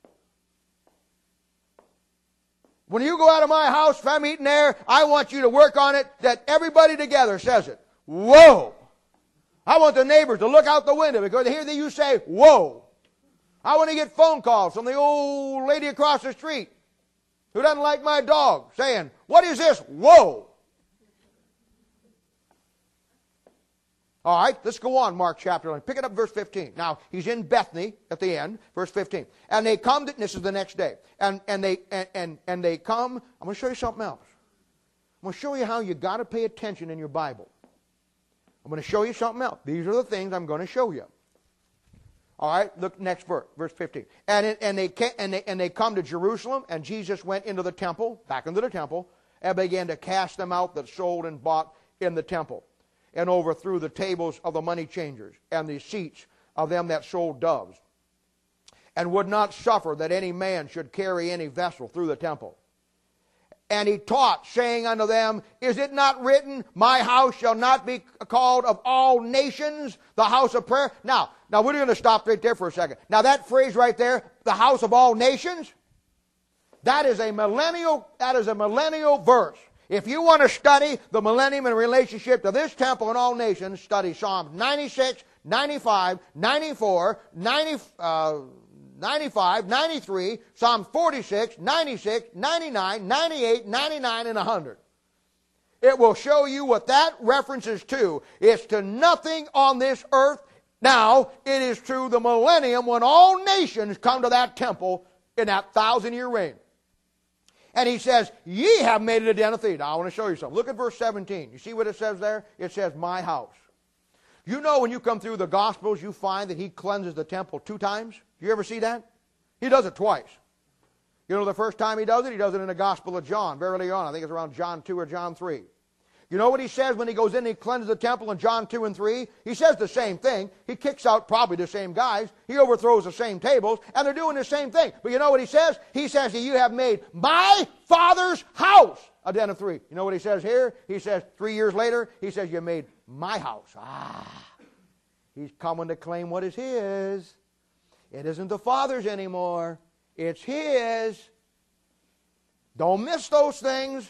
When you go out of my house, if I'm eating there, I want you to work on it that everybody together says it. Whoa. I want the neighbors to look out the window because they hear that you say, whoa. I want to get phone calls from the old lady across the street who doesn't like my dog saying, what is this? Whoa. All right, let's go on, Mark chapter eleven. Pick it up, verse fifteen. Now, he's in Bethany at the end, verse fifteen. And they come, to, this is the next day, and, and, they, and, and, and they come, I'm going to show you something else. I'm going to show you how you got to pay attention in your Bible. I'm going to show you something else. These are the things I'm going to show you. All right, look, next verse, verse fifteen. And, it, and, they, and, they, and they come to Jerusalem, and Jesus went into the temple, back into the temple, and began to cast them out that sold and bought in the temple, and overthrew the tables of the money changers and the seats of them that sold doves, and would not suffer that any man should carry any vessel through the temple. And he taught, saying unto them, is it not written, my house shall not be called of all nations the house of prayer? Now, now we're going to stop right there for a second. Now that phrase right there, the house of all nations, that is a millennial, that is a millennial verse. If you want to study the millennium in relationship to this temple and all nations, study Psalms ninety-six, ninety-five, ninety-four, ninety, uh, ninety-five, ninety-three, Psalm forty-six, ninety-six, ninety-nine, ninety-eight, ninety-nine, and one hundred. It will show you what that references to. It's to nothing on this earth. Now, it is to the millennium when all nations come to that temple in that thousand-year reign. And he says, ye have made it a den of thieves. Now, I want to show you something. Look at verse seventeen. You see what it says there? It says, my house. You know when you come through the Gospels, you find that he cleanses the temple two times? Do you ever see that? He does it twice. You know the first time he does it? He does it in the Gospel of John, very early on. I think it's around John two or John three. You know what he says when he goes in and he cleanses the temple in John two and three? He says the same thing. He kicks out probably the same guys. He overthrows the same tables, and they're doing the same thing. But you know what he says? He says that you have made my Father's house a den of thieves. You know what he says here? He says three years later, he says you made my house. Ah, he's coming to claim what is his. It isn't the Father's anymore. It's his. Don't miss those things.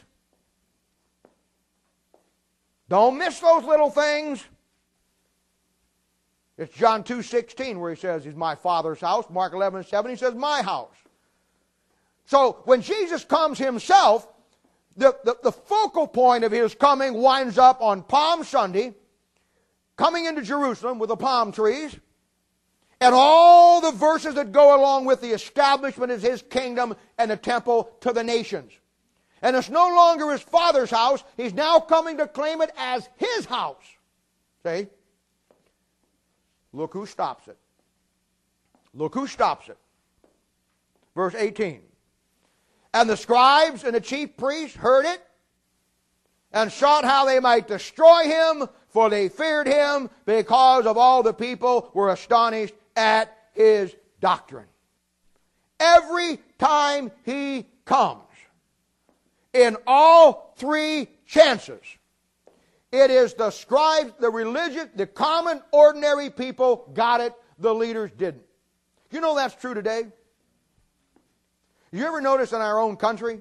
Don't miss those little things. It's John two sixteen where he says he's my Father's house. Mark eleven seven he says my house. So when Jesus comes himself, the, the, the focal point of his coming winds up on Palm Sunday, coming into Jerusalem with the palm trees, and all the verses that go along with the establishment of his kingdom and the temple to the nations. And it's no longer his Father's house. He's now coming to claim it as his house. See? Look who stops it. Look who stops it. Verse eighteen. And the scribes and the chief priests heard it and sought how they might destroy him, for they feared him, because of all the people were astonished at his doctrine. Every time he comes, in all three chances, it is the scribes, the religious, the common, ordinary people got it, the leaders didn't. You know that's true today? You ever notice in our own country,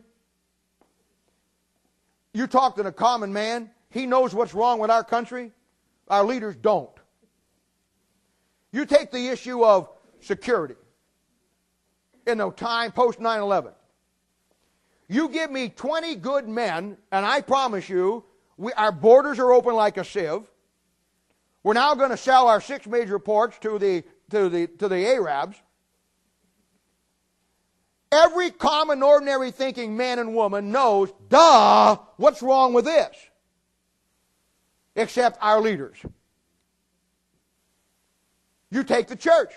you talk to the common man, he knows what's wrong with our country, our leaders don't. You take the issue of security in the time post nine eleven. You give me twenty good men, and I promise you, we, our borders are open like a sieve. We're now going to sell our six major ports to the, to the, to the Arabs. Every common, ordinary thinking man and woman knows, duh, what's wrong with this? Except our leaders. You take the church.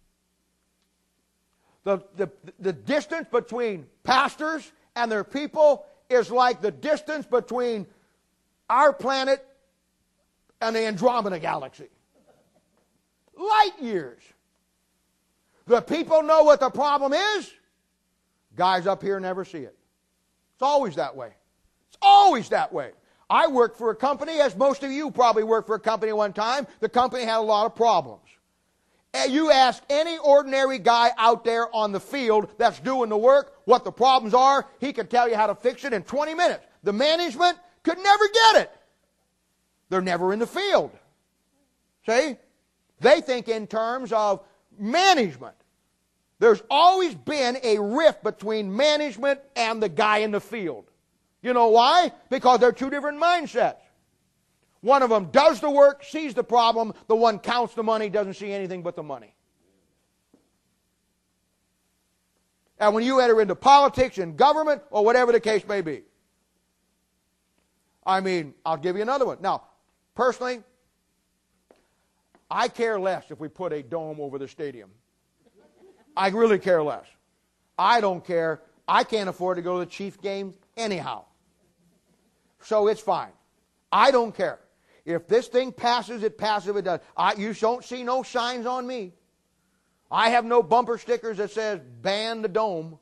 The, the, the distance between pastors and their people is like the distance between our planet and the Andromeda galaxy. Light years. The people know what the problem is. Guys up here never see it. It's always that way. It's always that way. I worked for a company, as most of you probably worked for a company one time. The company had a lot of problems. And you ask any ordinary guy out there on the field that's doing the work what the problems are, he could tell you how to fix it in twenty minutes. The management could never get it. They're never in the field. See? They think in terms of management. There's always been a rift between management and the guy in the field. You know why? Because they're two different mindsets. One of them does the work, sees the problem. The one counts the money, doesn't see anything but the money. And when you enter into politics and government, or whatever the case may be. I mean, I'll give you another one. Now, personally, I care less if we put a dome over the stadium. I really care less. I don't care. I can't afford to go to the Chiefs game anyhow. So it's fine. I don't care. If this thing passes, it passes. If it does. I, you don't see no signs on me. I have no bumper stickers that says, ban the dome.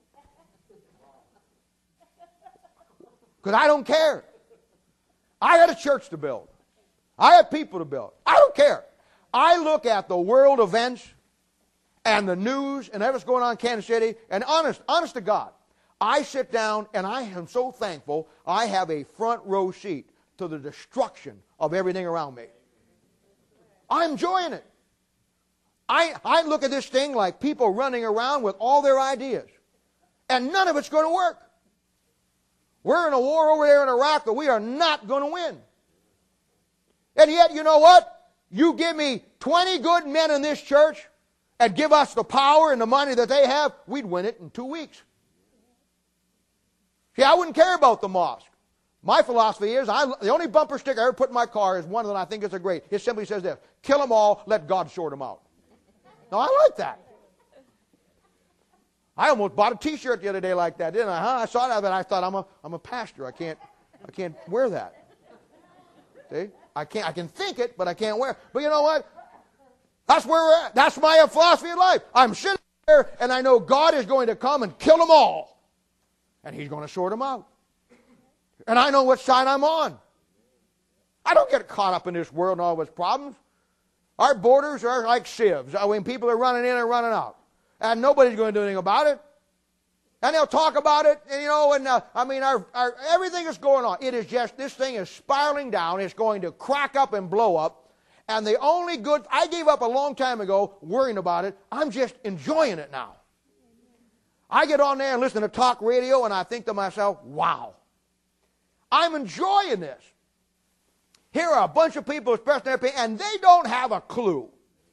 Because I don't care. I had a church to build. I had people to build. I don't care. I look at the world events and the news and everything's going on in Kansas City, and honest, honest to God, I sit down and I am so thankful I have a front row seat to the destruction of everything around me. I'm enjoying it. I, I look at this thing like people running around with all their ideas, and none of it's going to work. We're in a war over there in Iraq that we are not going to win. And yet, you know what? You give me twenty good men in this church and give us the power and the money that they have, we'd win it in two weeks. See, I wouldn't care about the mosque. My philosophy is, I, the only bumper sticker I ever put in my car is one that I think is a great. It simply says this: kill them all, let God sort them out. Now, I like that. I almost bought a T-shirt the other day like that, didn't I? Huh? I saw that, but I thought, I'm a, I'm a pastor. I can't, I can't wear that. See? I can't. I can think it, but I can't wear it. But you know what? That's where we're at. That's my philosophy of life. I'm sitting there, and I know God is going to come and kill them all. And He's going to sort them out. And I know what side I'm on. I don't get caught up in this world and all its problems. Our borders are like sieves. I mean, people are running in and running out. And nobody's going to do anything about it. And they'll talk about it, and, you know, and uh, I mean, our, our, everything is going on. It is just, this thing is spiraling down. It's going to crack up and blow up. And the only good, I gave up a long time ago worrying about it. I'm just enjoying it now. I get on there and listen to talk radio, and I think to myself, wow, I'm enjoying this. Here are a bunch of people expressing their opinion, and they don't have a clue.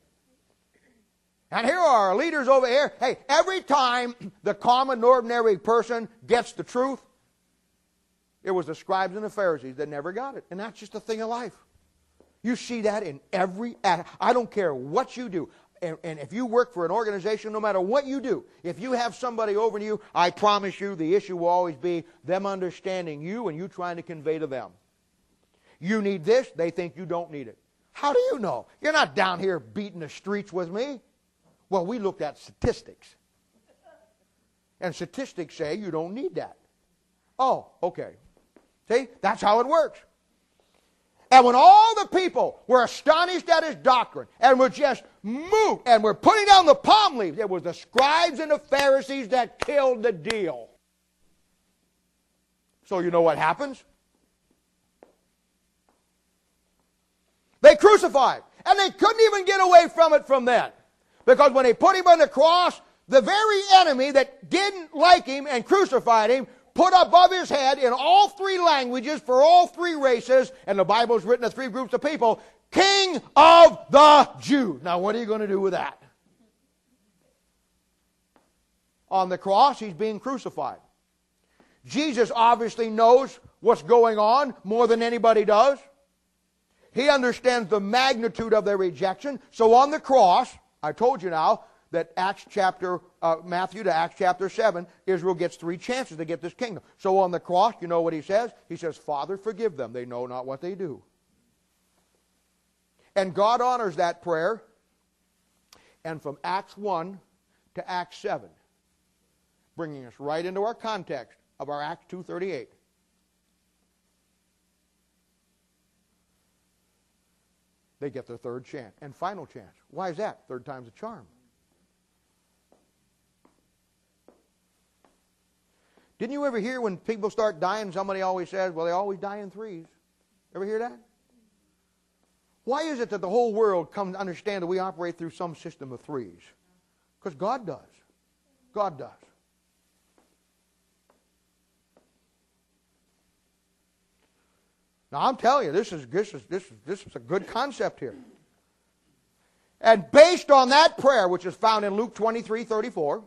And here are our leaders over here. Hey, every time the common, ordinary person gets the truth, it was the scribes and the Pharisees that never got it. And that's just a thing of life. You see that in every, I don't care what you do. And, and if you work for an organization, no matter what you do, if you have somebody over you, I promise you the issue will always be them understanding you and you trying to convey to them. You need this, they think you don't need it. How do you know? You're not down here beating the streets with me. Well, we looked at statistics. And statistics say you don't need that. Oh, okay. See, that's how it works. And when all the people were astonished at his doctrine and were just moved and were putting down the palm leaves, it was the scribes and the Pharisees that killed the deal. So you know what happens? They crucified. And they couldn't even get away from it from then. Because when they put him on the cross, the very enemy that didn't like him and crucified him put above his head in all three languages for all three races, and the Bible's written to three groups of people, King of the Jews. Now what are you going to do with that? On the cross, he's being crucified. Jesus obviously knows what's going on more than anybody does. He understands the magnitude of their rejection. So on the cross, I told you now that Acts chapter, uh, Matthew to Acts chapter seven, Israel gets three chances to get this kingdom. So on the cross, you know what he says? He says, Father, forgive them. They know not what they do. And God honors that prayer. And from Acts one to Acts seven, bringing us right into our context of our Acts two thirty-eight. they get their third chance and final chance. Why is that? Third time's a charm. Didn't you ever hear when people start dying, somebody always says, well, they always die in threes. Ever hear that? Why is it that the whole world comes to understand that we operate through some system of threes? Because God does. God does. Now I'm telling you, this is this is this is this is a good concept here. And based on that prayer, which is found in Luke twenty-three thirty-four,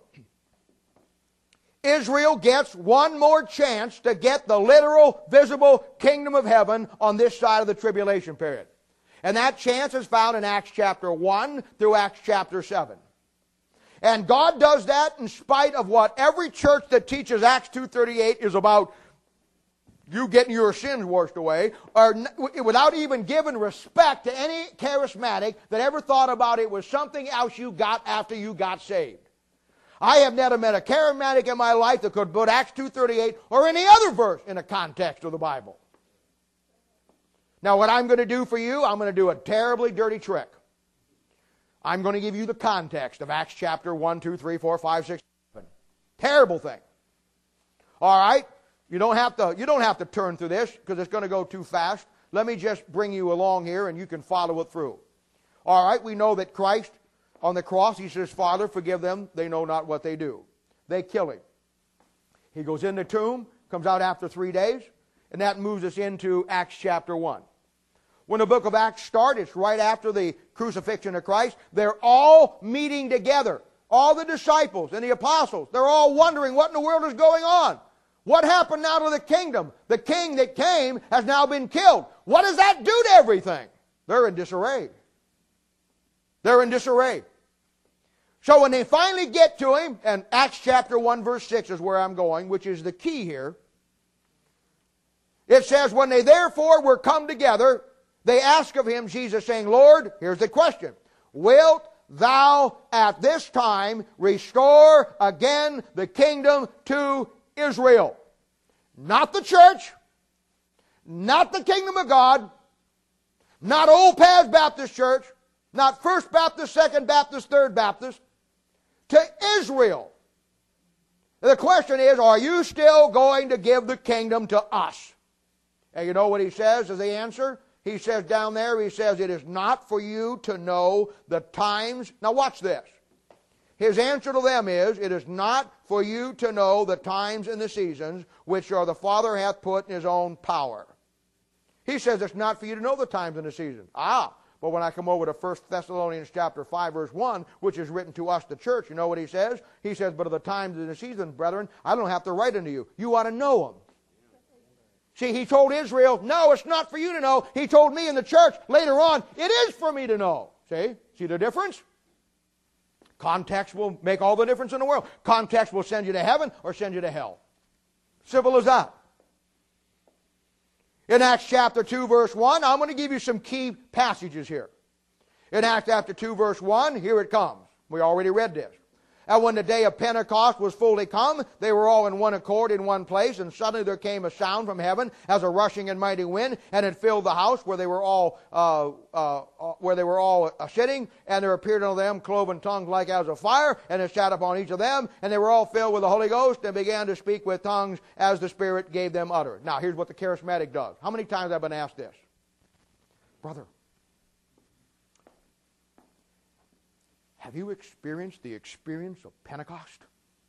Israel gets one more chance to get the literal, visible kingdom of heaven on this side of the tribulation period. And that chance is found in Acts chapter one through Acts chapter seven. And God does that in spite of what every church that teaches Acts two thirty-eight is about you getting your sins washed away, or without even giving respect to any charismatic that ever thought about it was something else you got after you got saved. I have never met a charismatic in my life that could put Acts two thirty-eight or any other verse in the context of the Bible. Now what I'm going to do for you, I'm going to do a terribly dirty trick. I'm going to give you the context of Acts chapter one, two, three, four, five, six, seven. Terrible thing. All right? You don't have to, you don't have to turn through this because it's going to go too fast. Let me just bring you along here and you can follow it through. All right? We know that Christ on the cross, he says, Father, forgive them. They know not what they do. They kill him. He goes in the tomb, comes out after three days, and that moves us into Acts chapter one. When the book of Acts starts, it's right after the crucifixion of Christ. They're all meeting together. All the disciples and the apostles. They're all wondering what in the world is going on. What happened now to the kingdom? The king that came has now been killed. What does that do to everything? They're in disarray. They're in disarray. So when they finally get to him, and Acts chapter one verse six is where I'm going, which is the key here. It says, when they therefore were come together, they ask of him, Jesus saying, Lord, here's the question, wilt thou at this time restore again the kingdom to Israel? Not the church, not the kingdom of God, not Old Paths Baptist Church, not First Baptist, Second Baptist, Third Baptist, to Israel. The question is, are you still going to give the kingdom to us? And you know what he says as the answer? He says down there, he says, it is not for you to know the times. Now watch this. His answer to them is, it is not for you to know the times and the seasons which are the Father hath put in his own power. He says it's not for you to know the times and the seasons. Ah, but when I come over to First Thessalonians chapter five verse one, which is written to us, the church, you know what he says? He says, but of the times and the seasons, brethren, I don't have to write unto you. You ought to know them. See, he told Israel, no, it's not for you to know. He told me in the church later on, it is for me to know. See? See the difference? Context will make all the difference in the world. Context will send you to heaven or send you to hell. Simple as that. In Acts chapter two verse one, I'm going to give you some key passages here. In Acts chapter two verse one, here it comes. We already read this. And when the day of Pentecost was fully come, they were all in one accord in one place, and suddenly there came a sound from heaven as a rushing and mighty wind, and it filled the house where they were all uh, uh, where they were all uh, sitting. And there appeared unto them cloven tongues like as of fire, and it sat upon each of them, and they were all filled with the Holy Ghost, and began to speak with tongues as the Spirit gave them utterance. Now here's what the charismatic does. How many times have I been asked this? Brother, have you experienced the experience of Pentecost?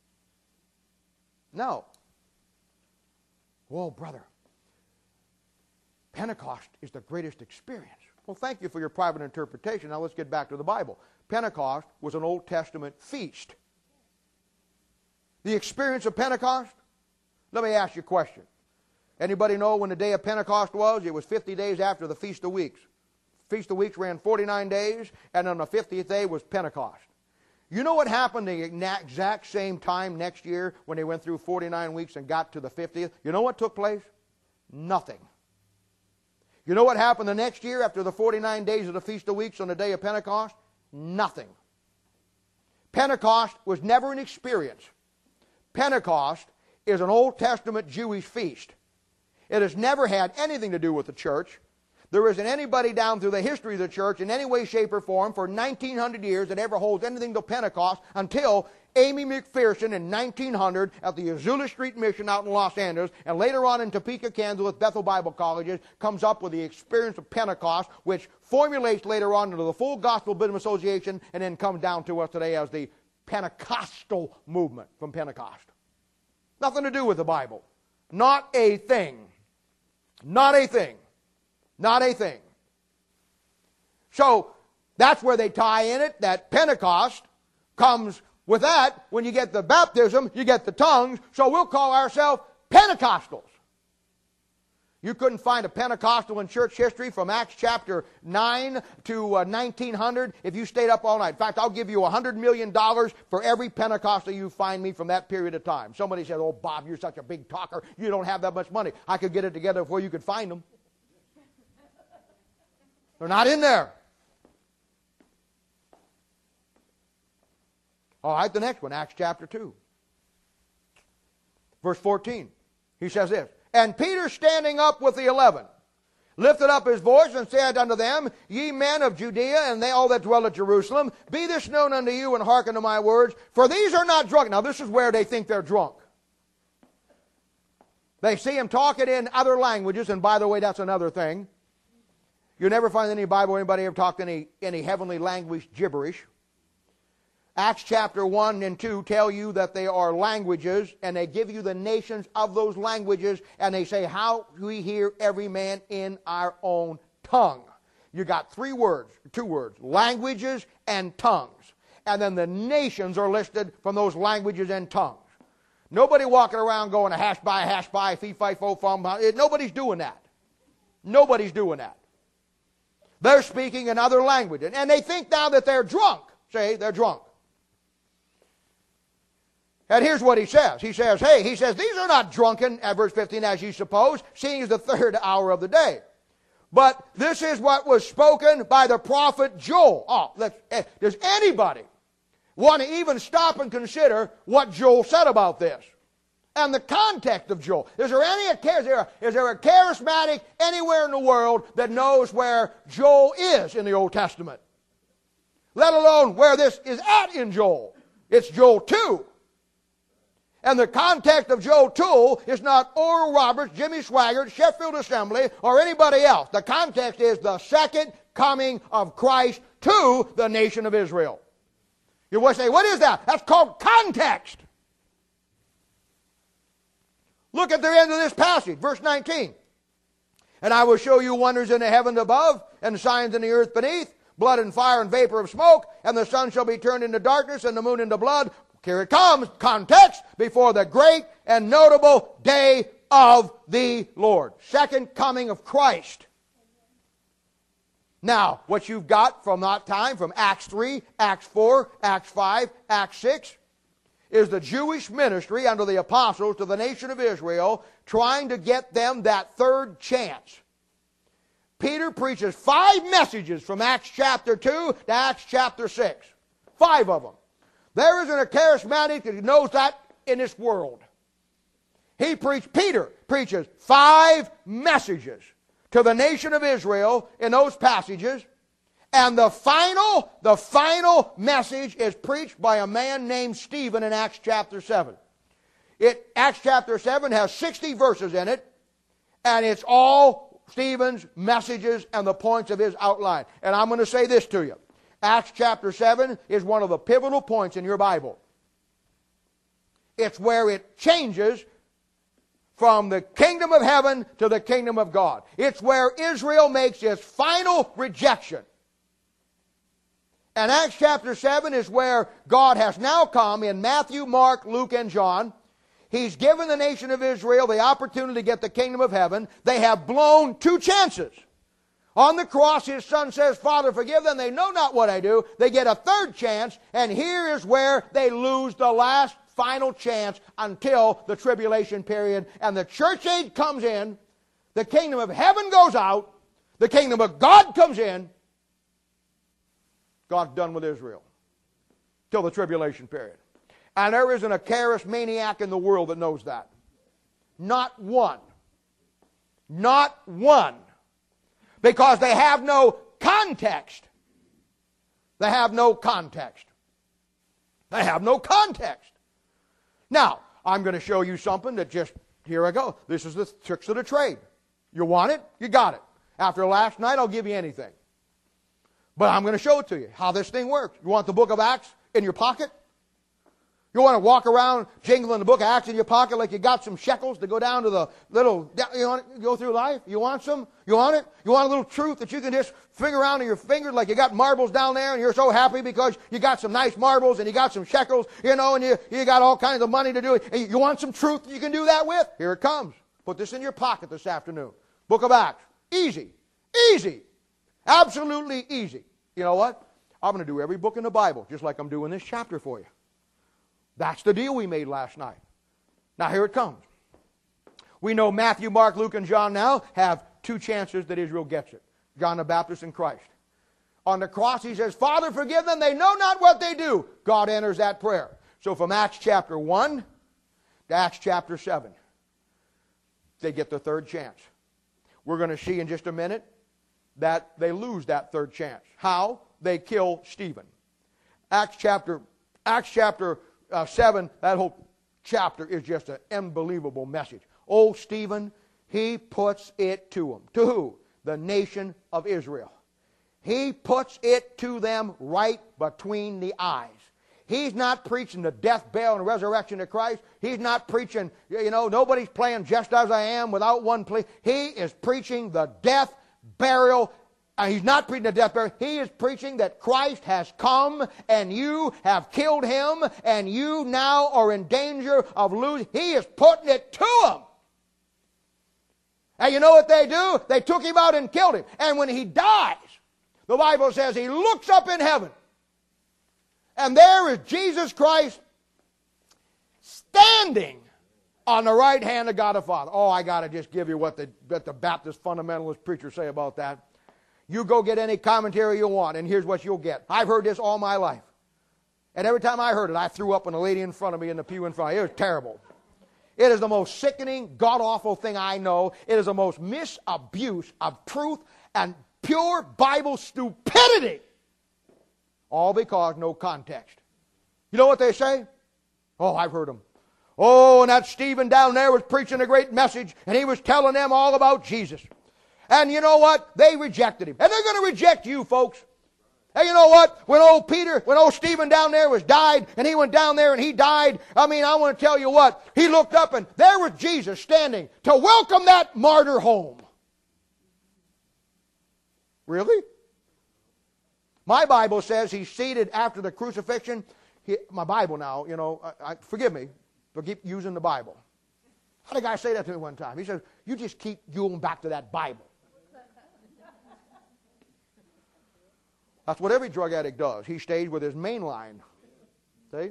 No. Well, brother, Pentecost is the greatest experience. Well, thank you for your private interpretation. Now let's get back to the Bible. Pentecost was an Old Testament feast. The experience of Pentecost? Let me ask you a question. Anybody know when the day of Pentecost was? It was fifty days after the Feast of Weeks. Feast of Weeks ran forty-nine days, and on the fiftieth day was Pentecost. You know what happened the exact same time next year when they went through forty-nine weeks and got to the fiftieth? You know what took place? Nothing. You know what happened the next year after the forty-nine days of the Feast of Weeks on the day of Pentecost? Nothing. Pentecost was never an experience. Pentecost is an Old Testament Jewish feast. It has never had anything to do with the church. There isn't anybody down through the history of the church in any way, shape, or form for nineteen hundred years that ever holds anything to Pentecost until Amy McPherson in nineteen hundred at the Azusa Street Mission out in Los Angeles, and later on in Topeka, Kansas with Bethel Bible Colleges, comes up with the experience of Pentecost, which formulates later on into the full Gospel Business Association, and then comes down to us today as the Pentecostal movement from Pentecost. Nothing to do with the Bible. Not a thing. Not a thing. Not a thing. So, that's where they tie in it, that Pentecost comes with that. When you get the baptism, you get the tongues, so we'll call ourselves Pentecostals. You couldn't find a Pentecostal in church history from Acts chapter nine to uh, nineteen hundred if you stayed up all night. In fact, I'll give you one hundred million dollars for every Pentecostal you find me from that period of time. Somebody said, oh, Bob, you're such a big talker. You don't have that much money. I could get it together before you could find them. They're not in there. All right, the next one, Acts chapter two. Verse fourteen. He says this, and Peter standing up with the eleven, lifted up his voice and said unto them, ye men of Judea, and they all that dwell at Jerusalem, be this known unto you, and hearken to my words, for these are not drunk. Now this is where they think they're drunk. They see him talking in other languages, and by the way, that's another thing. You never find any Bible anybody ever talked any, any heavenly language gibberish. Acts chapter one and two tell you that they are languages, and they give you the nations of those languages, and they say, how we hear every man in our own tongue. You got three words, two words, languages and tongues. And then the nations are listed from those languages and tongues. Nobody walking around going a hash by, hash by, fee, fi, fo, fum. Nobody's doing that. Nobody's doing that. They're speaking in other languages. And they think now that they're drunk. Say, they're drunk. And here's what he says. He says, hey, he says, these are not drunken, at verse fifteen, as you suppose, seeing it's the third hour of the day. But this is what was spoken by the prophet Joel. Oh, let's, eh, does anybody want to even stop and consider what Joel said about this? And the context of Joel. Is there any, is there, a, is there a charismatic anywhere in the world that knows where Joel is in the Old Testament? Let alone where this is at in Joel. It's Joel two. And the context of Joel two is not Oral Roberts, Jimmy Swaggart, Sheffield Assembly, or anybody else. The context is the second coming of Christ to the nation of Israel. You will say, what is that? That's called context. Look at the end of this passage, verse nineteen. And I will show you wonders in the heaven above, and signs in the earth beneath, blood and fire and vapor of smoke, and the sun shall be turned into darkness, and the moon into blood. Here it comes, context, before the great and notable day of the Lord. Second coming of Christ. Now, what you've got from that time, from Acts three, Acts four, Acts five, Acts six, is the Jewish ministry under the apostles to the nation of Israel, trying to get them that third chance. Peter preaches five messages from Acts chapter two to Acts chapter six. Five of them. There isn't a charismatic that knows that in this world. He preached, Peter preaches five messages to the nation of Israel in those passages. And the final, the final message is preached by a man named Stephen in Acts chapter seven. It, Acts chapter seven has sixty verses in it, and it's all Stephen's messages and the points of his outline. And I'm going to say this to you. Acts chapter seven is one of the pivotal points in your Bible. It's where it changes from the kingdom of heaven to the kingdom of God. It's where Israel makes its final rejection. And Acts chapter seven is where God has now come in Matthew, Mark, Luke, and John. He's given the nation of Israel the opportunity to get the kingdom of heaven. They have blown two chances. On the cross, his son says, Father, forgive them. They know not what I do. They get a third chance, and here is where they lose the last final chance until the tribulation period. And the church age comes in, the kingdom of heaven goes out, the kingdom of God comes in. God's done with Israel till the tribulation period. And there isn't a charismaniac in the world that knows that. Not one. Not one. Because they have no context. They have no context. They have no context. Now, I'm going to show you something that just, here I go. This is the tricks of the trade. You want it? You got it. After last night, I'll give you anything. But I'm going to show it to you, how this thing works. You want the book of Acts in your pocket? You want to walk around jingling the book of Acts in your pocket like you got some shekels to go down to the little, you want to go through life? You want some? You want it? You want a little truth that you can just finger around in your finger like you got marbles down there and you're so happy because you got some nice marbles and you got some shekels, you know, and you, you got all kinds of money to do it. And you want some truth that you can do that with? Here it comes. Put this in your pocket this afternoon. Book of Acts. Easy. Easy. Absolutely easy. You know what? I'm going to do every book in the Bible just like I'm doing this chapter for you. That's the deal we made last night. Now here it comes. We know Matthew, Mark, Luke, and John now have two chances that Israel gets it. John the Baptist and Christ. On the cross he says, Father, forgive them, they know not what they do. God enters that prayer. So from Acts chapter one to Acts chapter seven, they get the third chance. We're going to see in just a minute that they lose that third chance. How? They kill Stephen. Acts chapter, Acts chapter uh, seven, that whole chapter is just an unbelievable message. Old Stephen, he puts it to them. To who? The nation of Israel. He puts it to them right between the eyes. He's not preaching the death, burial, and resurrection of Christ. He's not preaching, you know, nobody's playing just as I am without one plea. He is preaching the death, burial, and he's not preaching the death, burial. He is preaching that Christ has come and you have killed him and you now are in danger of losing. He is putting it to them. And you know what they do? They took him out and killed him. And when he dies, the Bible says he looks up in heaven. And there is Jesus Christ standing on the right hand of God the Father. Oh, I got to just give you what the, what the Baptist fundamentalist preachers say about that. You go get any commentary you want, and here's what you'll get. I've heard this all my life. And every time I heard it, I threw up on the lady in front of me in the pew in front of me. It was terrible. It is the most sickening, god-awful thing I know. It is the most misabuse of truth and pure Bible stupidity. All because no context. You know what they say? Oh, I've heard them. Oh, and that Stephen down there was preaching a great message, and he was telling them all about Jesus. And you know what? They rejected him. And they're going to reject you, folks. And you know what? When old Peter, when old Stephen down there was died, and he went down there and he died, I mean, I want to tell you what, he looked up and there was Jesus standing to welcome that martyr home. Really? My Bible says he's seated after the crucifixion. He, my Bible now, you know, I, I, forgive me for keep using the Bible. How did a guy say that to me one time? He says, you just keep going back to that Bible. That's what every drug addict does. He stays with his main line. See?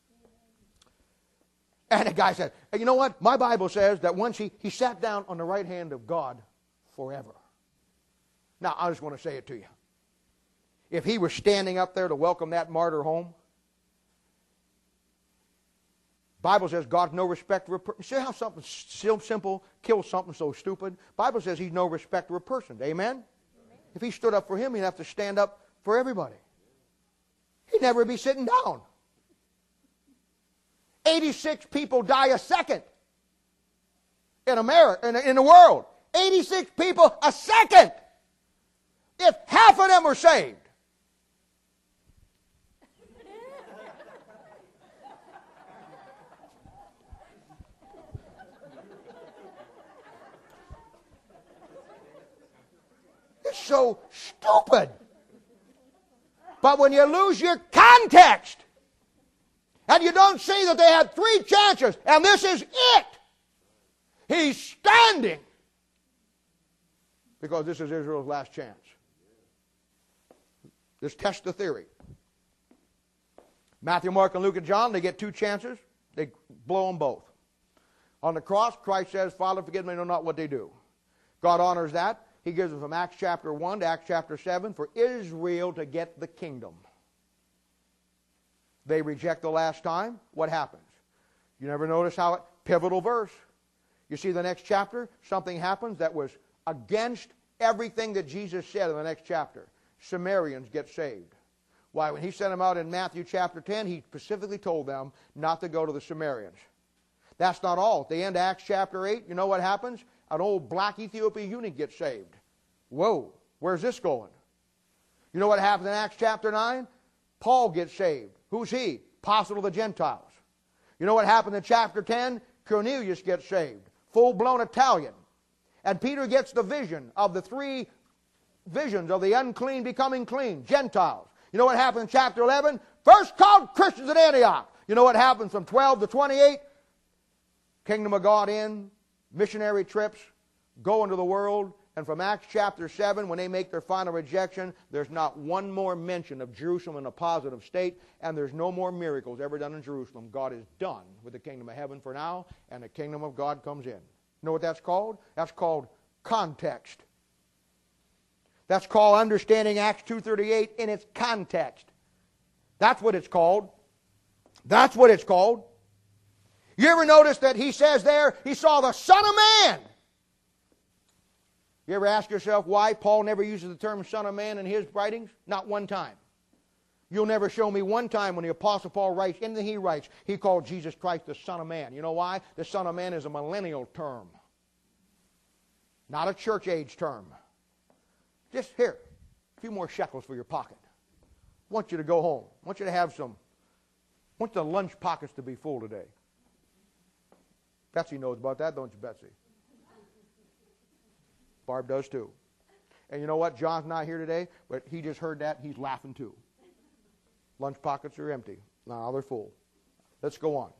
And the guy said, hey, you know what? My Bible says that once he, he sat down on the right hand of God forever. Now, I just want to say it to you. If he was standing up there to welcome that martyr home, Bible says God's no respecter of person. See how something so simple kills something so stupid? Bible says he's no respecter of persons. Amen? Amen? If he stood up for him, he'd have to stand up for everybody. He'd never be sitting down. eighty-six people die a second in America, in, in the world. eighty-six people a second. If half of them were saved. It's so stupid. But when you lose your context and you don't see that they had three chances and this is it, he's standing because this is Israel's last chance. Just test the theory. Matthew, Mark, and Luke, and John, they get two chances. They blow them both. On the cross, Christ says, Father, forgive them, they know not what they do. God honors that. He gives them from Acts chapter one to Acts chapter seven for Israel to get the kingdom. They reject the last time. What happens? You never notice how it, pivotal verse. You see the next chapter, something happens that was against everything that Jesus said in the next chapter. Samaritans get saved. Why? When he sent them out in Matthew chapter ten, he specifically told them not to go to the Samaritans. That's not all. At the end of Acts chapter eight, you know what happens? An old black Ethiopian eunuch gets saved. Whoa, where's this going? You know what happens in Acts chapter nine? Paul gets saved. Who's he? Apostle of the Gentiles. You know what happened in chapter ten? Cornelius gets saved. Full-blown Italian. And Peter gets the vision of the three visions of the unclean becoming clean, Gentiles. You know what happened in chapter eleven? First called Christians at Antioch. You know what happens from twelve to twenty-eight? Kingdom of God in, missionary trips, go into the world. And from Acts chapter seven, when they make their final rejection, there's not one more mention of Jerusalem in a positive state, and there's no more miracles ever done in Jerusalem. God is done with the kingdom of heaven for now, and the kingdom of God comes in. You know what that's called? That's called context. That's called understanding Acts two thirty-eight in its context. That's what it's called. That's what it's called. You ever notice that he says there, he saw the Son of Man? You ever ask yourself why Paul never uses the term Son of Man in his writings? Not one time. You'll never show me one time when the Apostle Paul writes anything he writes, he called Jesus Christ the Son of Man. You know why? The Son of Man is a millennial term. Not a church age term. Just here, a few more shekels for your pocket. I want you to go home. I want you to have some. I want the lunch pockets to be full today. Betsy knows about that, don't you, Betsy? Barb does too. And you know what? John's not here today, but he just heard that. He's laughing too. Lunch pockets are empty. Now they're full. Let's go on.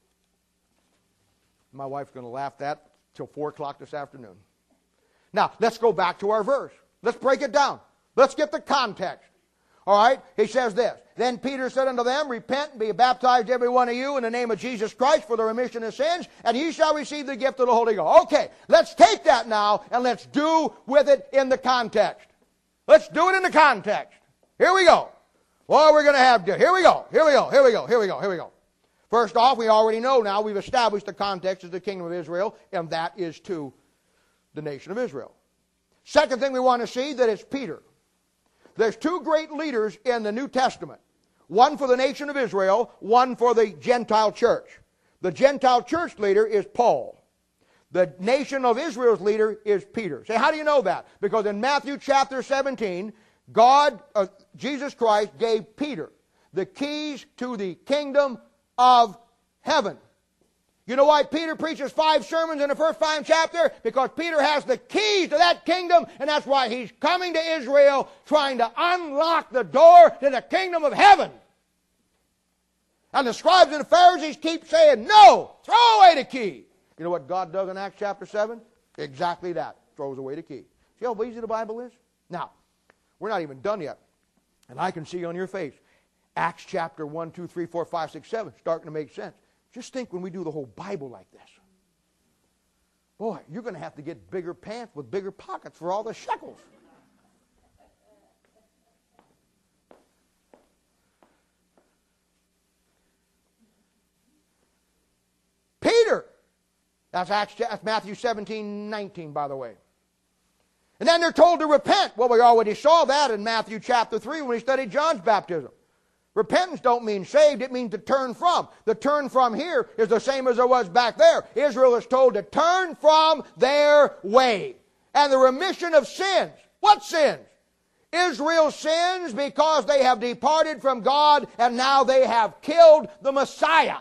My wife's going to laugh that till four o'clock this afternoon. Now, let's go back to our verse. Let's break it down. Let's get the context. All right? He says this. Then Peter said unto them, Repent and be baptized every one of you in the name of Jesus Christ for the remission of sins, and ye shall receive the gift of the Holy Ghost. Okay, let's take that now and let's do with it in the context. Let's do it in the context. Here we go. Well, we're going to have, here we go, here we go, here we go, here we go, here we go. First off, we already know now, we've established the context of the kingdom of Israel, and that is to the nation of Israel. Second thing we want to see, that it's Peter. There's two great leaders in the New Testament. One for the nation of Israel, one for the Gentile church. The Gentile church leader is Paul. The nation of Israel's leader is Peter. Say, how do you know that? Because in Matthew chapter seventeen, God, uh, Jesus Christ gave Peter the keys to the kingdom of heaven. You know why Peter preaches five sermons in the first five chapters? Because Peter has the keys to that kingdom, and that's why he's coming to Israel, trying to unlock the door to the kingdom of heaven. And the scribes and the Pharisees keep saying, no, throw away the key. You know what God does in Acts chapter seven? Exactly that, throws away the key. See how easy the Bible is? Now, we're not even done yet. And I can see on your face, Acts chapter one, two, three, four, five, six, seven, starting to make sense. Just think when we do the whole Bible like this. Boy, you're going to have to get bigger pants with bigger pockets for all the shekels. Peter. That's, Acts, that's Matthew seventeen, nineteen, by the way. And then they're told to repent. Well, we already saw that in Matthew chapter three when we studied John's baptism. Repentance don't mean saved, it means to turn from. The turn from here is the same as it was back there. Israel is told to turn from their way. And the remission of sins. What sins? Israel sins because they have departed from God and now they have killed the Messiah.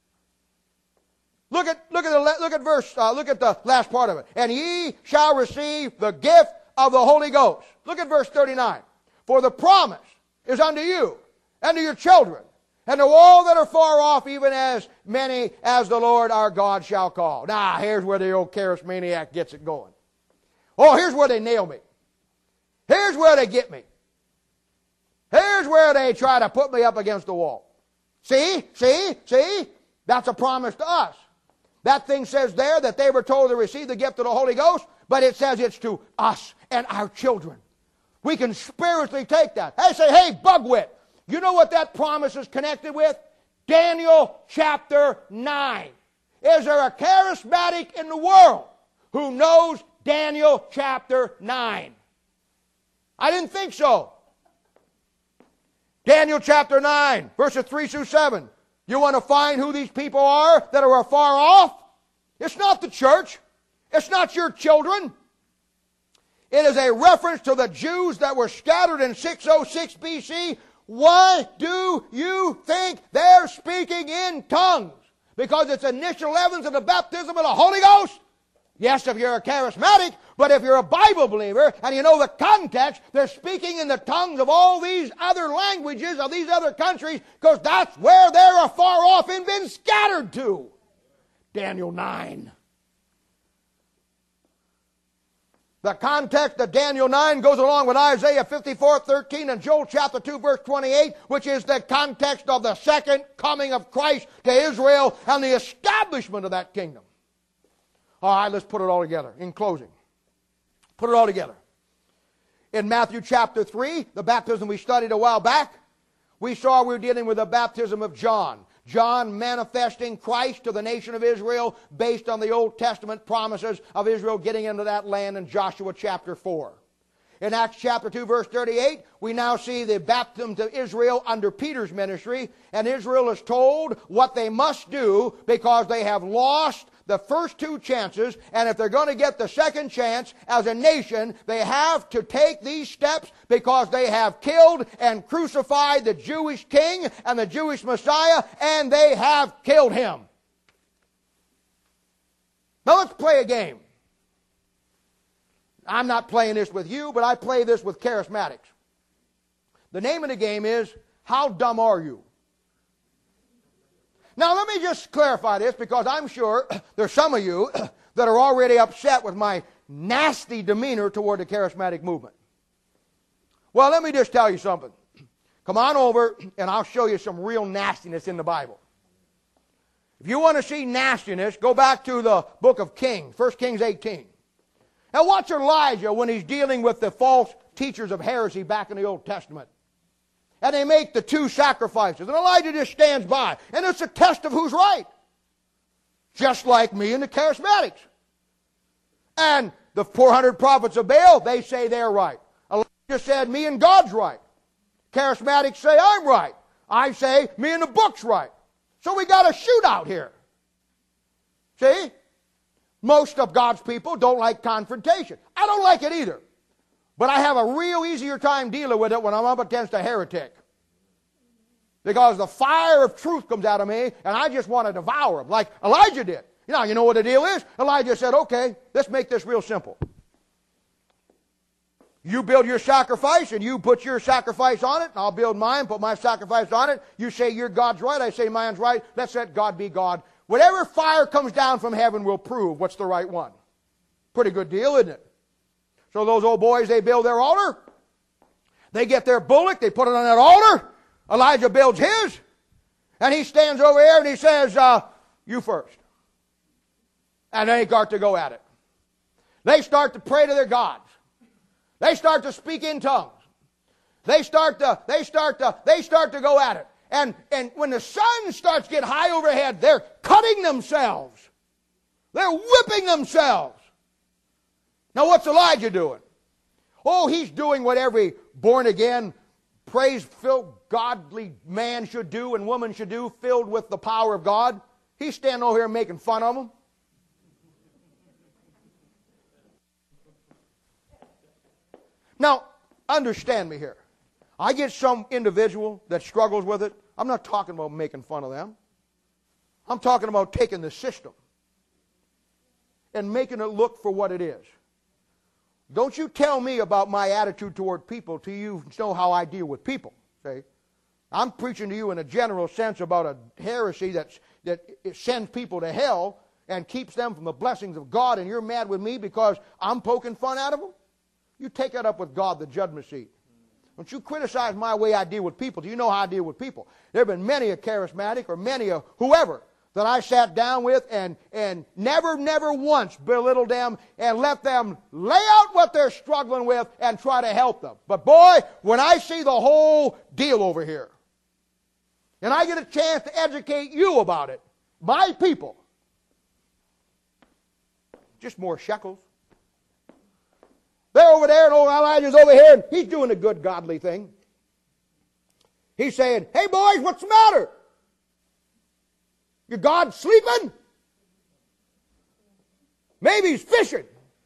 Look at, look at, the, look at verse, uh, look at the last part of it. And ye shall receive the gift of the Holy Ghost. Look at verse thirty-nine. For the promise is unto you, and to your children, and to all that are far off, even as many as the Lord our God shall call. Now, here's where the old charismaniac gets it going. Oh, here's where they nail me. Here's where they get me. Here's where they try to put me up against the wall. See? See? See? That's a promise to us. That thing says there that they were told to receive the gift of the Holy Ghost, but it says it's to us and our children. We can spiritually take that. They say, hey, Bugwit, you know what that promise is connected with? Daniel chapter nine. Is there a charismatic in the world who knows Daniel chapter nine. I didn't think so. Daniel chapter nine, verses three through seven. You want to find who these people are that are far off? It's not the church. It's not your children. It is a reference to the Jews that were scattered in six oh six B C. Why do you think they're speaking in tongues? Because it's initial evidence of the baptism of the Holy Ghost? Yes, if you're a charismatic, but if you're a Bible believer and you know the context, they're speaking in the tongues of all these other languages of these other countries because that's where they're afar off and been scattered to. Daniel nine. The context of Daniel nine goes along with Isaiah fifty-four thirteen and Joel chapter two verse twenty-eight, which is the context of the second coming of Christ to Israel and the establishment of that kingdom. All right, let's put it all together in closing. Put it all together. In Matthew chapter three, the baptism we studied a while back, we saw we were dealing with the baptism of John. John manifesting Christ to the nation of Israel based on the Old Testament promises of Israel getting into that land in Joshua chapter four. In Acts chapter two verse thirty-eight, we now see the baptism to Israel under Peter's ministry, and Israel is told what they must do because they have lost the first two chances, and if they're going to get the second chance as a nation, they have to take these steps because they have killed and crucified the Jewish king and the Jewish Messiah, and they have killed him. Now let's play a game. I'm not playing this with you, but I play this with charismatics. The name of the game is, how dumb are you? Now let me just clarify this because I'm sure there's some of you that are already upset with my nasty demeanor toward the charismatic movement. Well, let me just tell you something. Come on over and I'll show you some real nastiness in the Bible. If you want to see nastiness, go back to the book of Kings, First Kings eighteen. Now watch Elijah when he's dealing with the false teachers of heresy back in the Old Testament. And they make the two sacrifices. And Elijah just stands by. And it's a test of who's right. Just like me and the charismatics. And the four hundred prophets of Baal, they say they're right. Elijah said, me and God's right. Charismatics say I'm right. I say, me and the book's right. So we got a shootout here. See? Most of God's people don't like confrontation. I don't like it either. But I have a real easier time dealing with it when I'm up against a heretic. Because the fire of truth comes out of me, and I just want to devour them, like Elijah did. You know, you know what the deal is? Elijah said, okay, let's make this real simple. You build your sacrifice, and you put your sacrifice on it, and I'll build mine, put my sacrifice on it. You say your God's right, I say mine's right. Let's let God be God. Whatever fire comes down from heaven will prove what's the right one. Pretty good deal, isn't it? So those old boys, they build their altar. They get their bullock, they put it on that altar. Elijah builds his. And he stands over there and he says, uh, you first. And they start to go at it. They start to pray to their gods. They start to speak in tongues. They start to, they start to, they start to go at it. And, and when the sun starts to get high overhead, they're cutting themselves. They're whipping themselves. Now what's Elijah doing? Oh, he's doing what every born-again, praise-filled, godly man should do and woman should do, filled with the power of God. He's standing over here making fun of them. Now, understand me here. I get some individual that struggles with it. I'm not talking about making fun of them. I'm talking about taking the system and making it look for what it is. Don't you tell me about my attitude toward people till you know how I deal with people. See? I'm preaching to you in a general sense about a heresy that's, that it sends people to hell and keeps them from the blessings of God, and you're mad with me because I'm poking fun out of them? You take that up with God, the judgment seat. Don't you criticize my way I deal with people. Do you know how I deal with people? There have been many a charismatic or many a whoever that I sat down with and, and never, never once belittled them and let them lay out what they're struggling with and try to help them. But boy, when I see the whole deal over here, and I get a chance to educate you about it, my people, just more shekels. They're over there and old Elijah's over here and he's doing a good godly thing. He's saying, hey boys, what's the matter? Your God sleeping? Maybe he's fishing.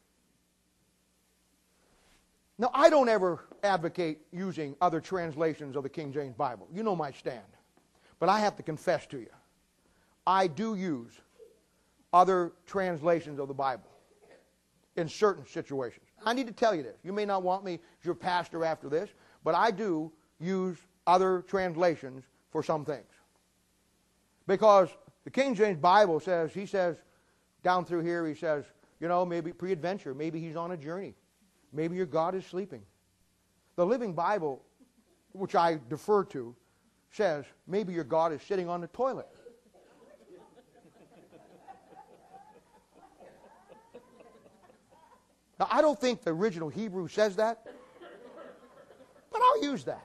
Now, I don't ever advocate using other translations of the King James Bible. You know my stand. But I have to confess to you, I do use other translations of the Bible in certain situations. I need to tell you this. You may not want me as your pastor after this, but I do use other translations for some things. Because the King James Bible says, he says, down through here, he says, you know, maybe pre-adventure, maybe he's on a journey. Maybe your God is sleeping. The Living Bible, which I defer to, says, maybe your God is sitting on the toilet. Now, I don't think the original Hebrew says that, but I'll use that.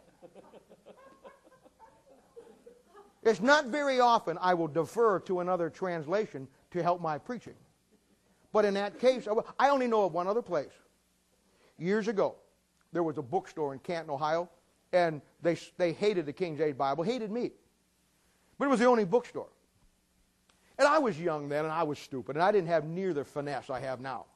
It's not very often I will defer to another translation to help my preaching. But in that case, I only know of one other place. Years ago, there was a bookstore in Canton, Ohio, and they, they hated the King James Bible, hated me. But it was the only bookstore. And I was young then, and I was stupid, and I didn't have near the finesse I have now.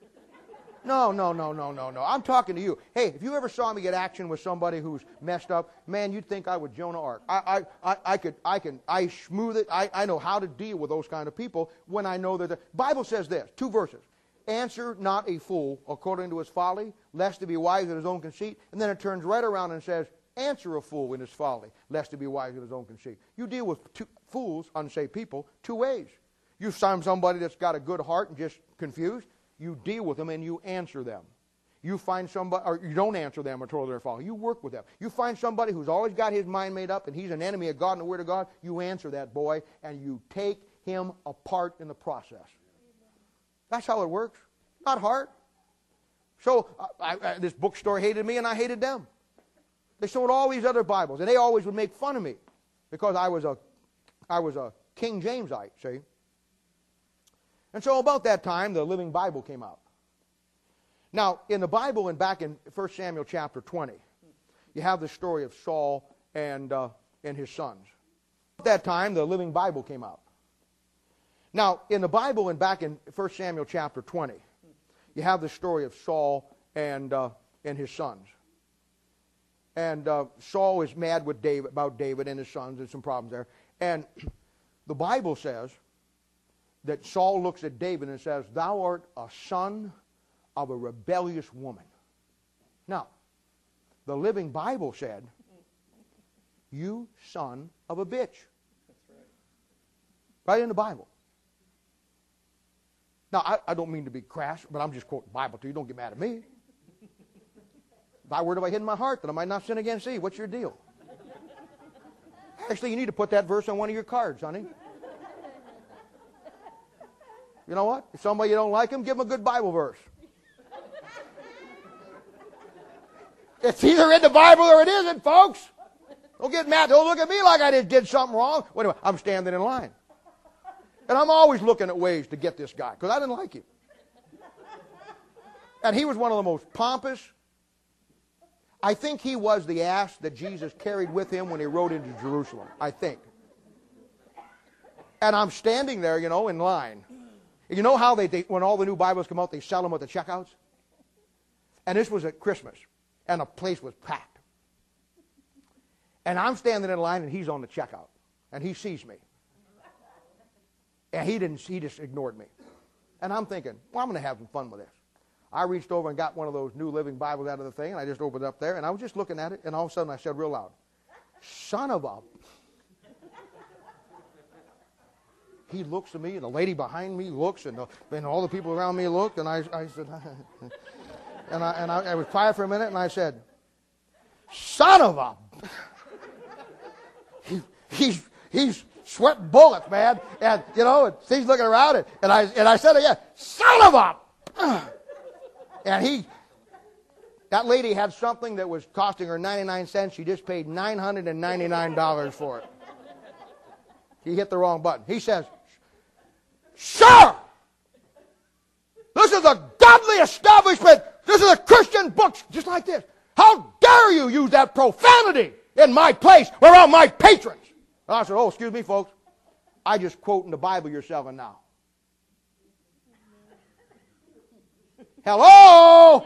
No, no, no, no, no, no. I'm talking to you. Hey, if you ever saw me get action with somebody who's messed up, man, you'd think I was Joan of Arc. I, I, I, I could, I can, I smooth it. I, I know how to deal with those kind of people when I know that the Bible says this, two verses. Answer not a fool according to his folly, lest he be wise in his own conceit. And then it turns right around and says, answer a fool in his folly, lest he be wise in his own conceit. You deal with two, fools, unsaved people, two ways. You find somebody that's got a good heart and just confused. You deal with them and you answer them. You find somebody, or you don't answer them until they're following. You work with them. You find somebody who's always got his mind made up and he's an enemy of God and the Word of God. You answer that boy and you take him apart in the process. That's how it works. Not hard. So I, I, this bookstore hated me and I hated them. They sold all these other Bibles and they always would make fun of me because I was a, I was a King Jamesite, see. And so about that time, the Living Bible came out. Now, in the Bible and back in First Samuel chapter twenty, you have the story of Saul and, uh, and his sons. At that time, the Living Bible came out. Now, in the Bible and back in First Samuel chapter twenty, you have the story of Saul and, uh, and his sons. And uh, Saul is mad with David about David and his sons. There's some problems there. And the Bible says that Saul looks at David and says, thou art a son of a rebellious woman. Now, the Living Bible said, you son of a bitch. That's right. Right in the Bible. Now, I, I don't mean to be crass, but I'm just quoting the Bible to you. Don't get mad at me. Thy word have I hid in my heart that I might not sin against thee. What's your deal? Actually, you need to put that verse on one of your cards, honey. You know what? If somebody you don't like him, give him a good Bible verse. It's either in the Bible or it isn't, folks. Don't get mad. Don't look at me like I just did something wrong. Wait a minute. I'm standing in line. And I'm always looking at ways to get this guy because I didn't like him. And he was one of the most pompous. I think he was the ass that Jesus carried with him when he rode into Jerusalem. I think. And I'm standing there, you know, in line. You know how they, they, when all the new Bibles come out, they sell them at the checkouts? And this was at Christmas, and the place was packed. And I'm standing in line, and he's on the checkout, and he sees me. And he didn't, he just ignored me. And I'm thinking, well, I'm going to have some fun with this. I reached over and got one of those New Living Bibles out of the thing, and I just opened it up there, and I was just looking at it, and all of a sudden I said real loud, son of a... He looks at me, and the lady behind me looks, and, the, and all the people around me looked, and I, I said, and, I, and I, I was quiet for a minute, and I said, son of a... he, he's, he's sweating bullets, man, and, you know, and he's looking around, it, and I, and I said again, son of a... And he, that lady had something that was costing her ninety-nine cents. She just paid nine hundred ninety-nine dollars for it. He hit the wrong button. He says, sir, this is a godly establishment. This is a Christian book, just like this. How dare you use that profanity in my place around my patrons? And I said, oh, excuse me, folks. I just quoting the Bible you're selling now. Hello?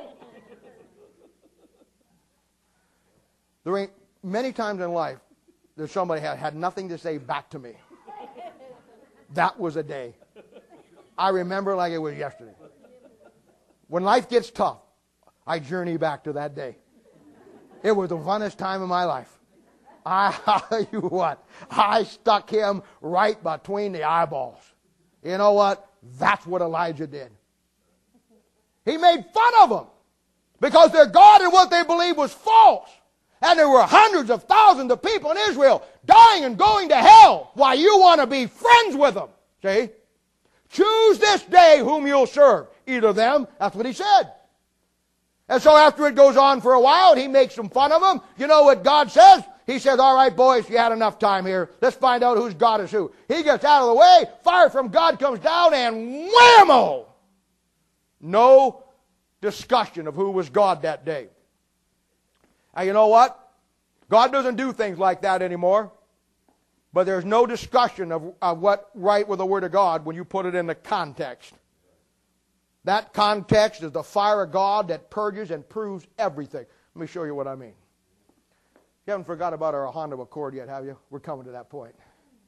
There ain't many times in life that somebody had, had nothing to say back to me. That was a day. I remember like it was yesterday. When life gets tough, I journey back to that day. It was the funnest time of my life. I tell you what, I stuck him right between the eyeballs. You know what? That's what Elijah did. He made fun of them because their God and what they believed was false. And there were hundreds of thousands of people in Israel dying and going to hell. Why, you want to be friends with them. See? Choose this day whom you'll serve. Either them, that's what he said. And so after it goes on for a while, and he makes some fun of them, you know what God says? He says, all right, boys, you had enough time here. Let's find out whose God is who. He gets out of the way, fire from God comes down, and whammo! No discussion of who was God that day. And you know what? God doesn't do things like that anymore. But there's no discussion of, of what right with the Word of God when you put it in the context. That context is the fire of God that purges and proves everything. Let me show you what I mean. You haven't forgot about our Honda Accord yet, have you? We're coming to that point.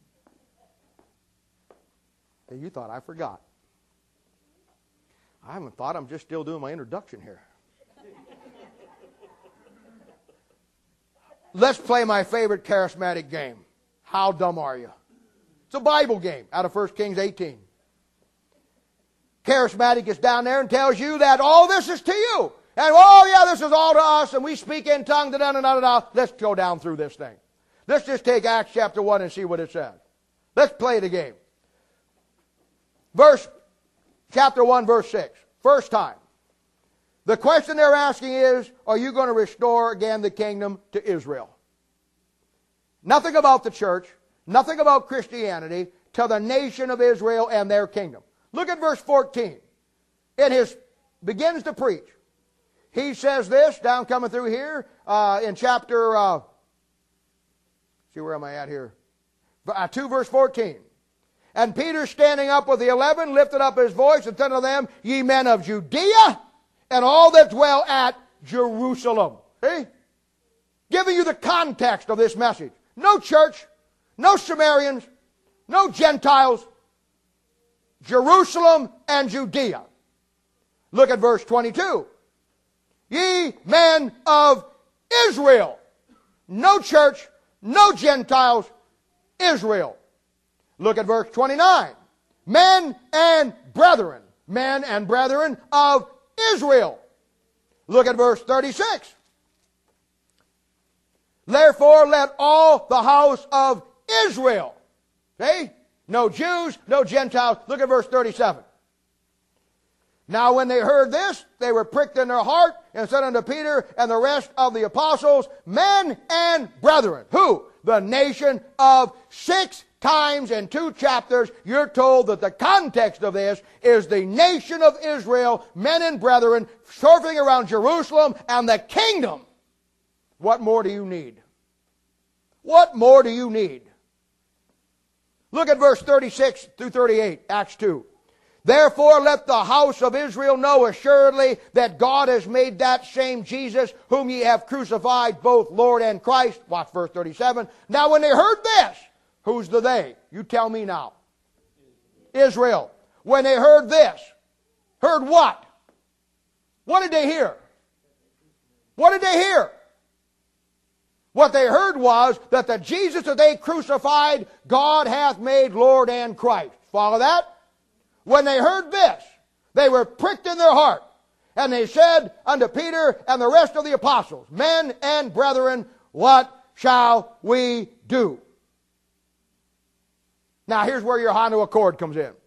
Hey, you thought I forgot. I haven't thought. I'm just still doing my introduction here. Let's play my favorite charismatic game. How dumb are you? It's a Bible game out of First Kings eighteen. Charismatic is down there and tells you that all this is to you. And, oh, yeah, this is all to us, and we speak in tongues, da da da da da. Let's go down through this thing. Let's just take Acts chapter one and see what it says. Let's play the game. Verse, chapter one, verse six. First time. The question they're asking is, are you going to restore again the kingdom to Israel? Nothing about the church, nothing about Christianity, to the nation of Israel and their kingdom. Look at verse fourteen. In his, begins to preach. He says this, down coming through here, uh, in chapter, uh, see where am I at here? Uh, two verse fourteen. And Peter, standing up with the eleven, lifted up his voice and said to them, ye men of Judea, and all that dwell at Jerusalem. See? Giving you the context of this message. No church, no Samaritans, no Gentiles, Jerusalem and Judea. Look at verse twenty-two. Ye men of Israel. No church, no Gentiles, Israel. Look at verse twenty-nine. Men and brethren. Men and brethren of Israel. Look at verse thirty-six. Therefore let all the house of Israel. See? No Jews, no Gentiles. Look at verse thirty-seven. Now when they heard this, they were pricked in their heart and said unto Peter and the rest of the apostles, men and brethren. Who? The nation of six times in two chapters, you're told that the context of this is the nation of Israel, men and brethren, surfing around Jerusalem and the kingdom. What more do you need? What more do you need? Look at verse thirty-six through thirty-eight, Acts two. Therefore let the house of Israel know assuredly that God has made that same Jesus whom ye have crucified, both Lord and Christ. Watch verse thirty-seven. Now when they heard this, who's the they? You tell me now. Israel. When they heard this, heard what? What did they hear? What did they hear? What they heard was that the Jesus that they crucified, God hath made Lord and Christ. Follow that? When they heard this, they were pricked in their heart. And they said unto Peter and the rest of the apostles, men and brethren, what shall we do? Now here's where your Honda Accord comes in.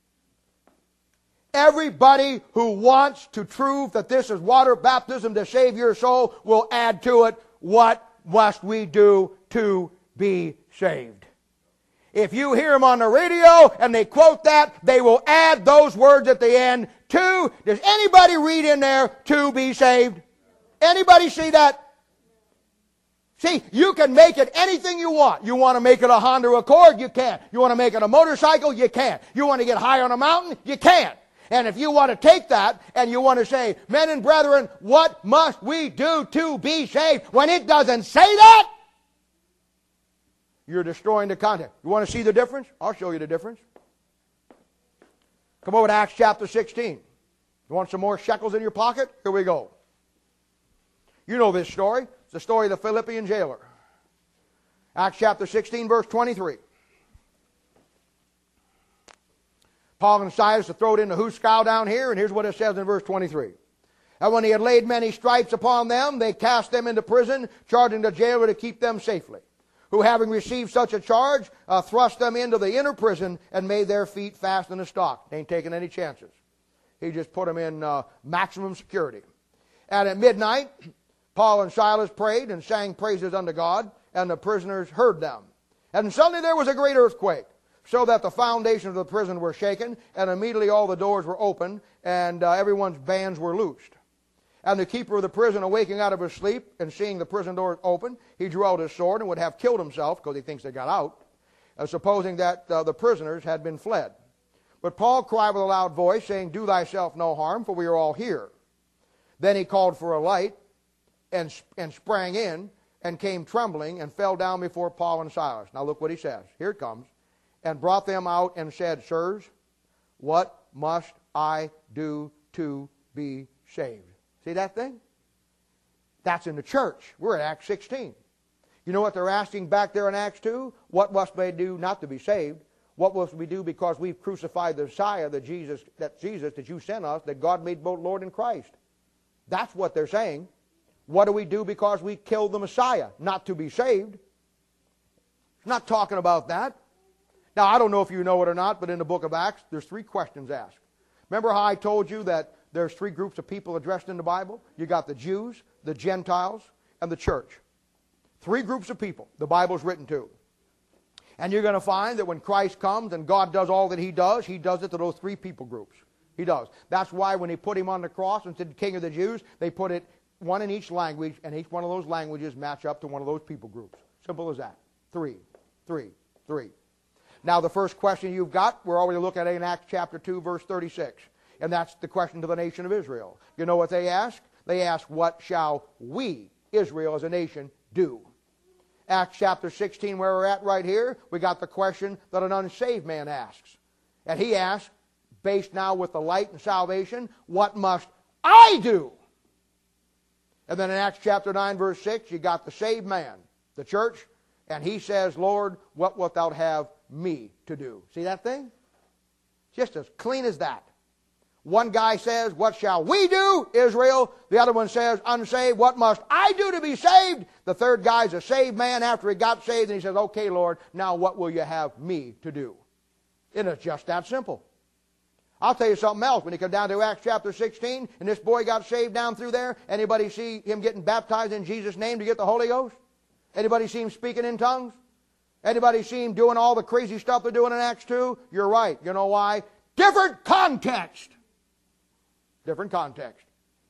Everybody who wants to prove that this is water baptism to save your soul will add to it, what must we do to be saved? If you hear them on the radio and they quote that, they will add those words at the end, to. Does anybody read in there to be saved? Anybody see that? See, you can make it anything you want. You want to make it a Honda Accord? You can. You want to make it a motorcycle? You can. You want to get high on a mountain? You can. And if you want to take that and you want to say, men and brethren, what must we do to be saved? When it doesn't say that, you're destroying the context. You want to see the difference? I'll show you the difference. Come over to Acts chapter sixteen. You want some more shekels in your pocket? Here we go. You know this story. It's the story of the Philippian jailer. Acts chapter sixteen, verse twenty-three. Paul and Silas are thrown in the Huskow down here, and here's what it says in verse twenty-three. And when he had laid many stripes upon them, they cast them into prison, charging the jailer to keep them safely. Who, having received such a charge, uh, thrust them into the inner prison and made their feet fast in the stock. They ain't taking any chances. He just put them in uh, maximum security. And at midnight, Paul and Silas prayed and sang praises unto God, and the prisoners heard them. And suddenly there was a great earthquake, so that the foundations of the prison were shaken, and immediately all the doors were opened, and uh, everyone's bands were loosed. And the keeper of the prison, awaking out of his sleep and seeing the prison doors open, he drew out his sword and would have killed himself, because he thinks they got out, uh, supposing that uh, the prisoners had been fled. But Paul cried with a loud voice, saying, Do thyself no harm, for we are all here. Then he called for a light, and, and sprang in, and came trembling, and fell down before Paul and Silas. Now look what he says. Here it comes. And brought them out and said, Sirs, what must I do to be saved? See that thing? That's in the church. We're at Acts sixteen. You know what they're asking back there in Acts two? What must we do not to be saved? What must we do because we've crucified the Messiah, the Jesus, that Jesus that you sent us, that God made both Lord and Christ? That's what they're saying. What do we do because we killed the Messiah? Not to be saved. It's not talking about that. Now, I don't know if you know it or not, but in the book of Acts, there's three questions asked. Remember how I told you that there's three groups of people addressed in the Bible? You got the Jews, the Gentiles, and the church. Three groups of people the Bible's written to. And you're going to find that when Christ comes and God does all that He does, He does it to those three people groups. He does. That's why when He put Him on the cross and said King of the Jews, they put it one in each language, and each one of those languages match up to one of those people groups. Simple as that. Three, three, three. Now, the first question you've got, we're already looking at in Acts chapter two, verse thirty-six. And that's the question to the nation of Israel. You know what they ask? They ask, what shall we, Israel as a nation, do? Acts chapter sixteen, where we're at right here, we got the question that an unsaved man asks. And he asks, based now with the light and salvation, what must I do? And then in Acts chapter nine, verse six, you got the saved man, the church, and he says, Lord, what wilt thou have me to do? See that thing? Just as clean as that. One guy says, what shall we do, Israel? The other one says, unsaved, what must I do to be saved? The third guy's a saved man after he got saved, and he says, okay, Lord, now what will you have me to do? And it's just that simple. I'll tell you something else. When you come down to Acts chapter sixteen, and this boy got saved down through there, anybody see him getting baptized in Jesus' name to get the Holy Ghost? Anybody see him speaking in tongues? Anybody see him doing all the crazy stuff they're doing in Acts two? You're right. You know why? Different context. Different context.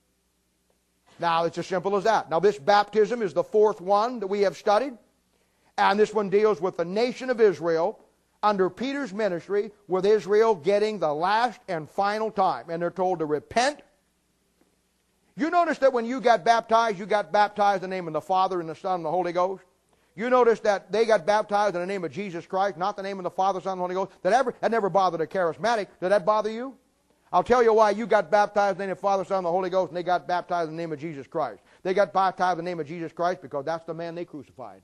Now, it's as simple as that. Now, this baptism is the fourth one that we have studied. And this one deals with the nation of Israel under Peter's ministry, with Israel getting the last and final time. And they're told to repent. You notice that when you got baptized, you got baptized in the name of the Father and the Son and the Holy Ghost. You notice that they got baptized in the name of Jesus Christ, not the name of the Father, Son, and the Holy Ghost. That, ever, that never bothered a charismatic. Did that bother you? I'll tell you why you got baptized in the name of the Father, Son, and the Holy Ghost, and they got baptized in the name of Jesus Christ. They got baptized in the name of Jesus Christ because that's the man they crucified.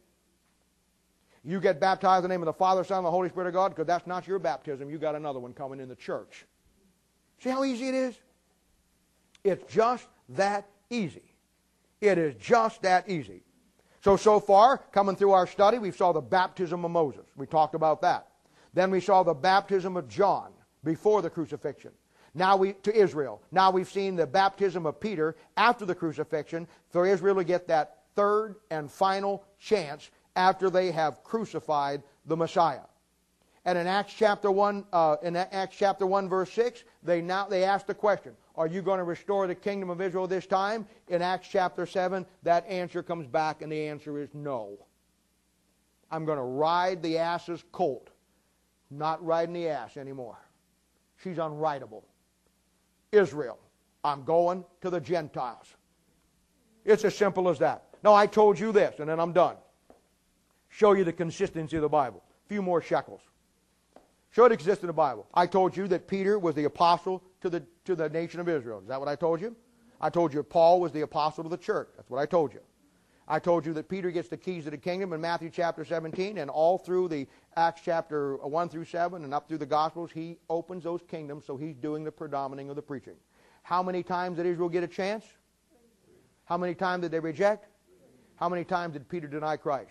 You get baptized in the name of the Father, Son, and the Holy Spirit of God because that's not your baptism. You got another one coming in the church. See how easy it is? It's just that easy. It is just that easy. So, so far, coming through our study, we saw the baptism of Moses. We talked about that. Then we saw the baptism of John before the crucifixion. Now we to Israel. Now we've seen the baptism of Peter after the crucifixion for Israel to get that third and final chance after they have crucified the Messiah. And in Acts chapter one, uh, in Acts chapter one, verse six, they now they ask the question: are you going to restore the kingdom of Israel this time? In Acts chapter seven, that answer comes back, and the answer is no. I'm going to ride the ass's colt, not riding the ass anymore. She's unrideable. Israel, I'm going to the Gentiles. It's as simple as that. No, I told you this, and then I'm done. Show you the consistency of the Bible. A few more shekels. Show the consistency of the Bible. I told you that Peter was the apostle to the, to the nation of Israel. Is that what I told you? I told you Paul was the apostle to the church. That's what I told you. I told you that Peter gets the keys to the kingdom in Matthew chapter seventeen, and all through the Acts chapter one through seven and up through the Gospels, he opens those kingdoms, so he's doing the predominating of the preaching. How many times did Israel get a chance? How many times did they reject? How many times did Peter deny Christ?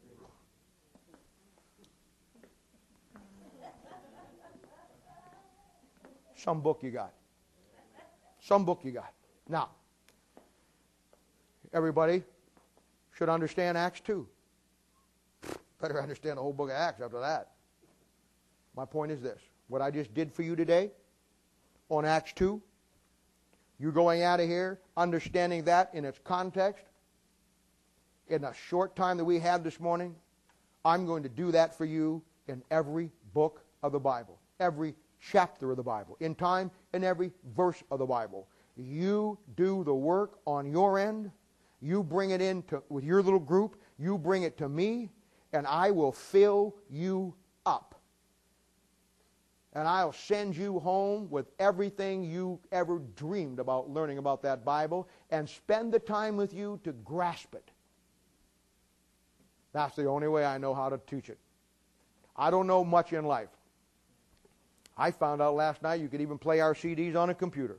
Some book you got. Some book you got. Now, everybody should understand Acts two. Better understand the whole book of Acts after that. My point is this. What I just did for you today on Acts two, you're going out of here understanding that in its context. In a short time that we have this morning, I'm going to do that for you in every book of the Bible. Every chapter of the Bible. In time, in every verse of the Bible. You do the work on your end. You bring it in to, with your little group. You bring it to me, and I will fill you up. And I'll send you home with everything you ever dreamed about learning about that Bible, and spend the time with you to grasp it. That's the only way I know how to teach it. I don't know much in life. I found out last night you could even play our C Ds on a computer.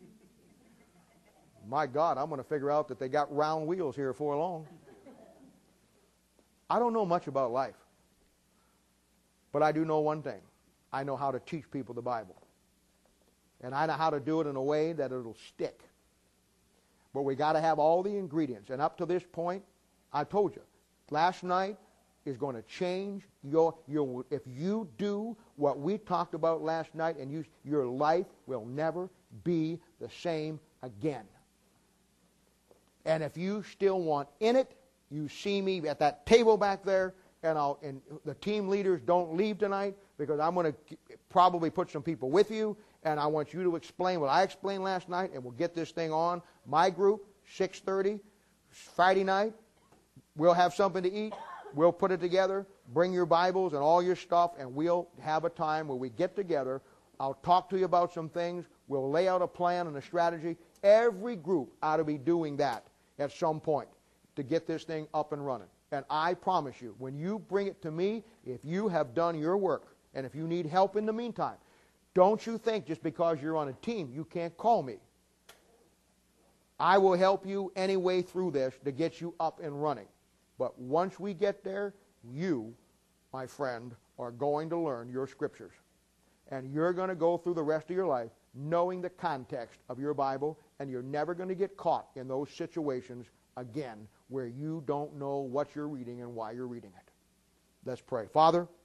My God, I'm going to figure out that they got round wheels here before long. I don't know much about life. But I do know one thing. I know how to teach people the Bible. And I know how to do it in a way that it'll stick. But we got to have all the ingredients. And up to this point, I told you, last night is going to change your, your, if you do what we talked about last night, and you, your life will never be the same again. And if you still want in it, you see me at that table back there, and, I'll, and the team leaders don't leave tonight, because I'm going to probably put some people with you, and I want you to explain what I explained last night, and we'll get this thing on. My group, six thirty, Friday night, we'll have something to eat. We'll put it together. Bring your Bibles and all your stuff, and we'll have a time where we get together. I'll talk to you about some things. We'll lay out a plan and a strategy. Every group ought to be doing that at some point to get this thing up and running. And I promise you, when you bring it to me, if you have done your work, and if you need help in the meantime, don't you think just because you're on a team, you can't call me. I will help you any way through this to get you up and running. But once we get there, you, my friend, are going to learn your scriptures. And you're going to go through the rest of your life knowing the context of your Bible, and you're never going to get caught in those situations again where you don't know what you're reading and why you're reading it. Let's pray. Father,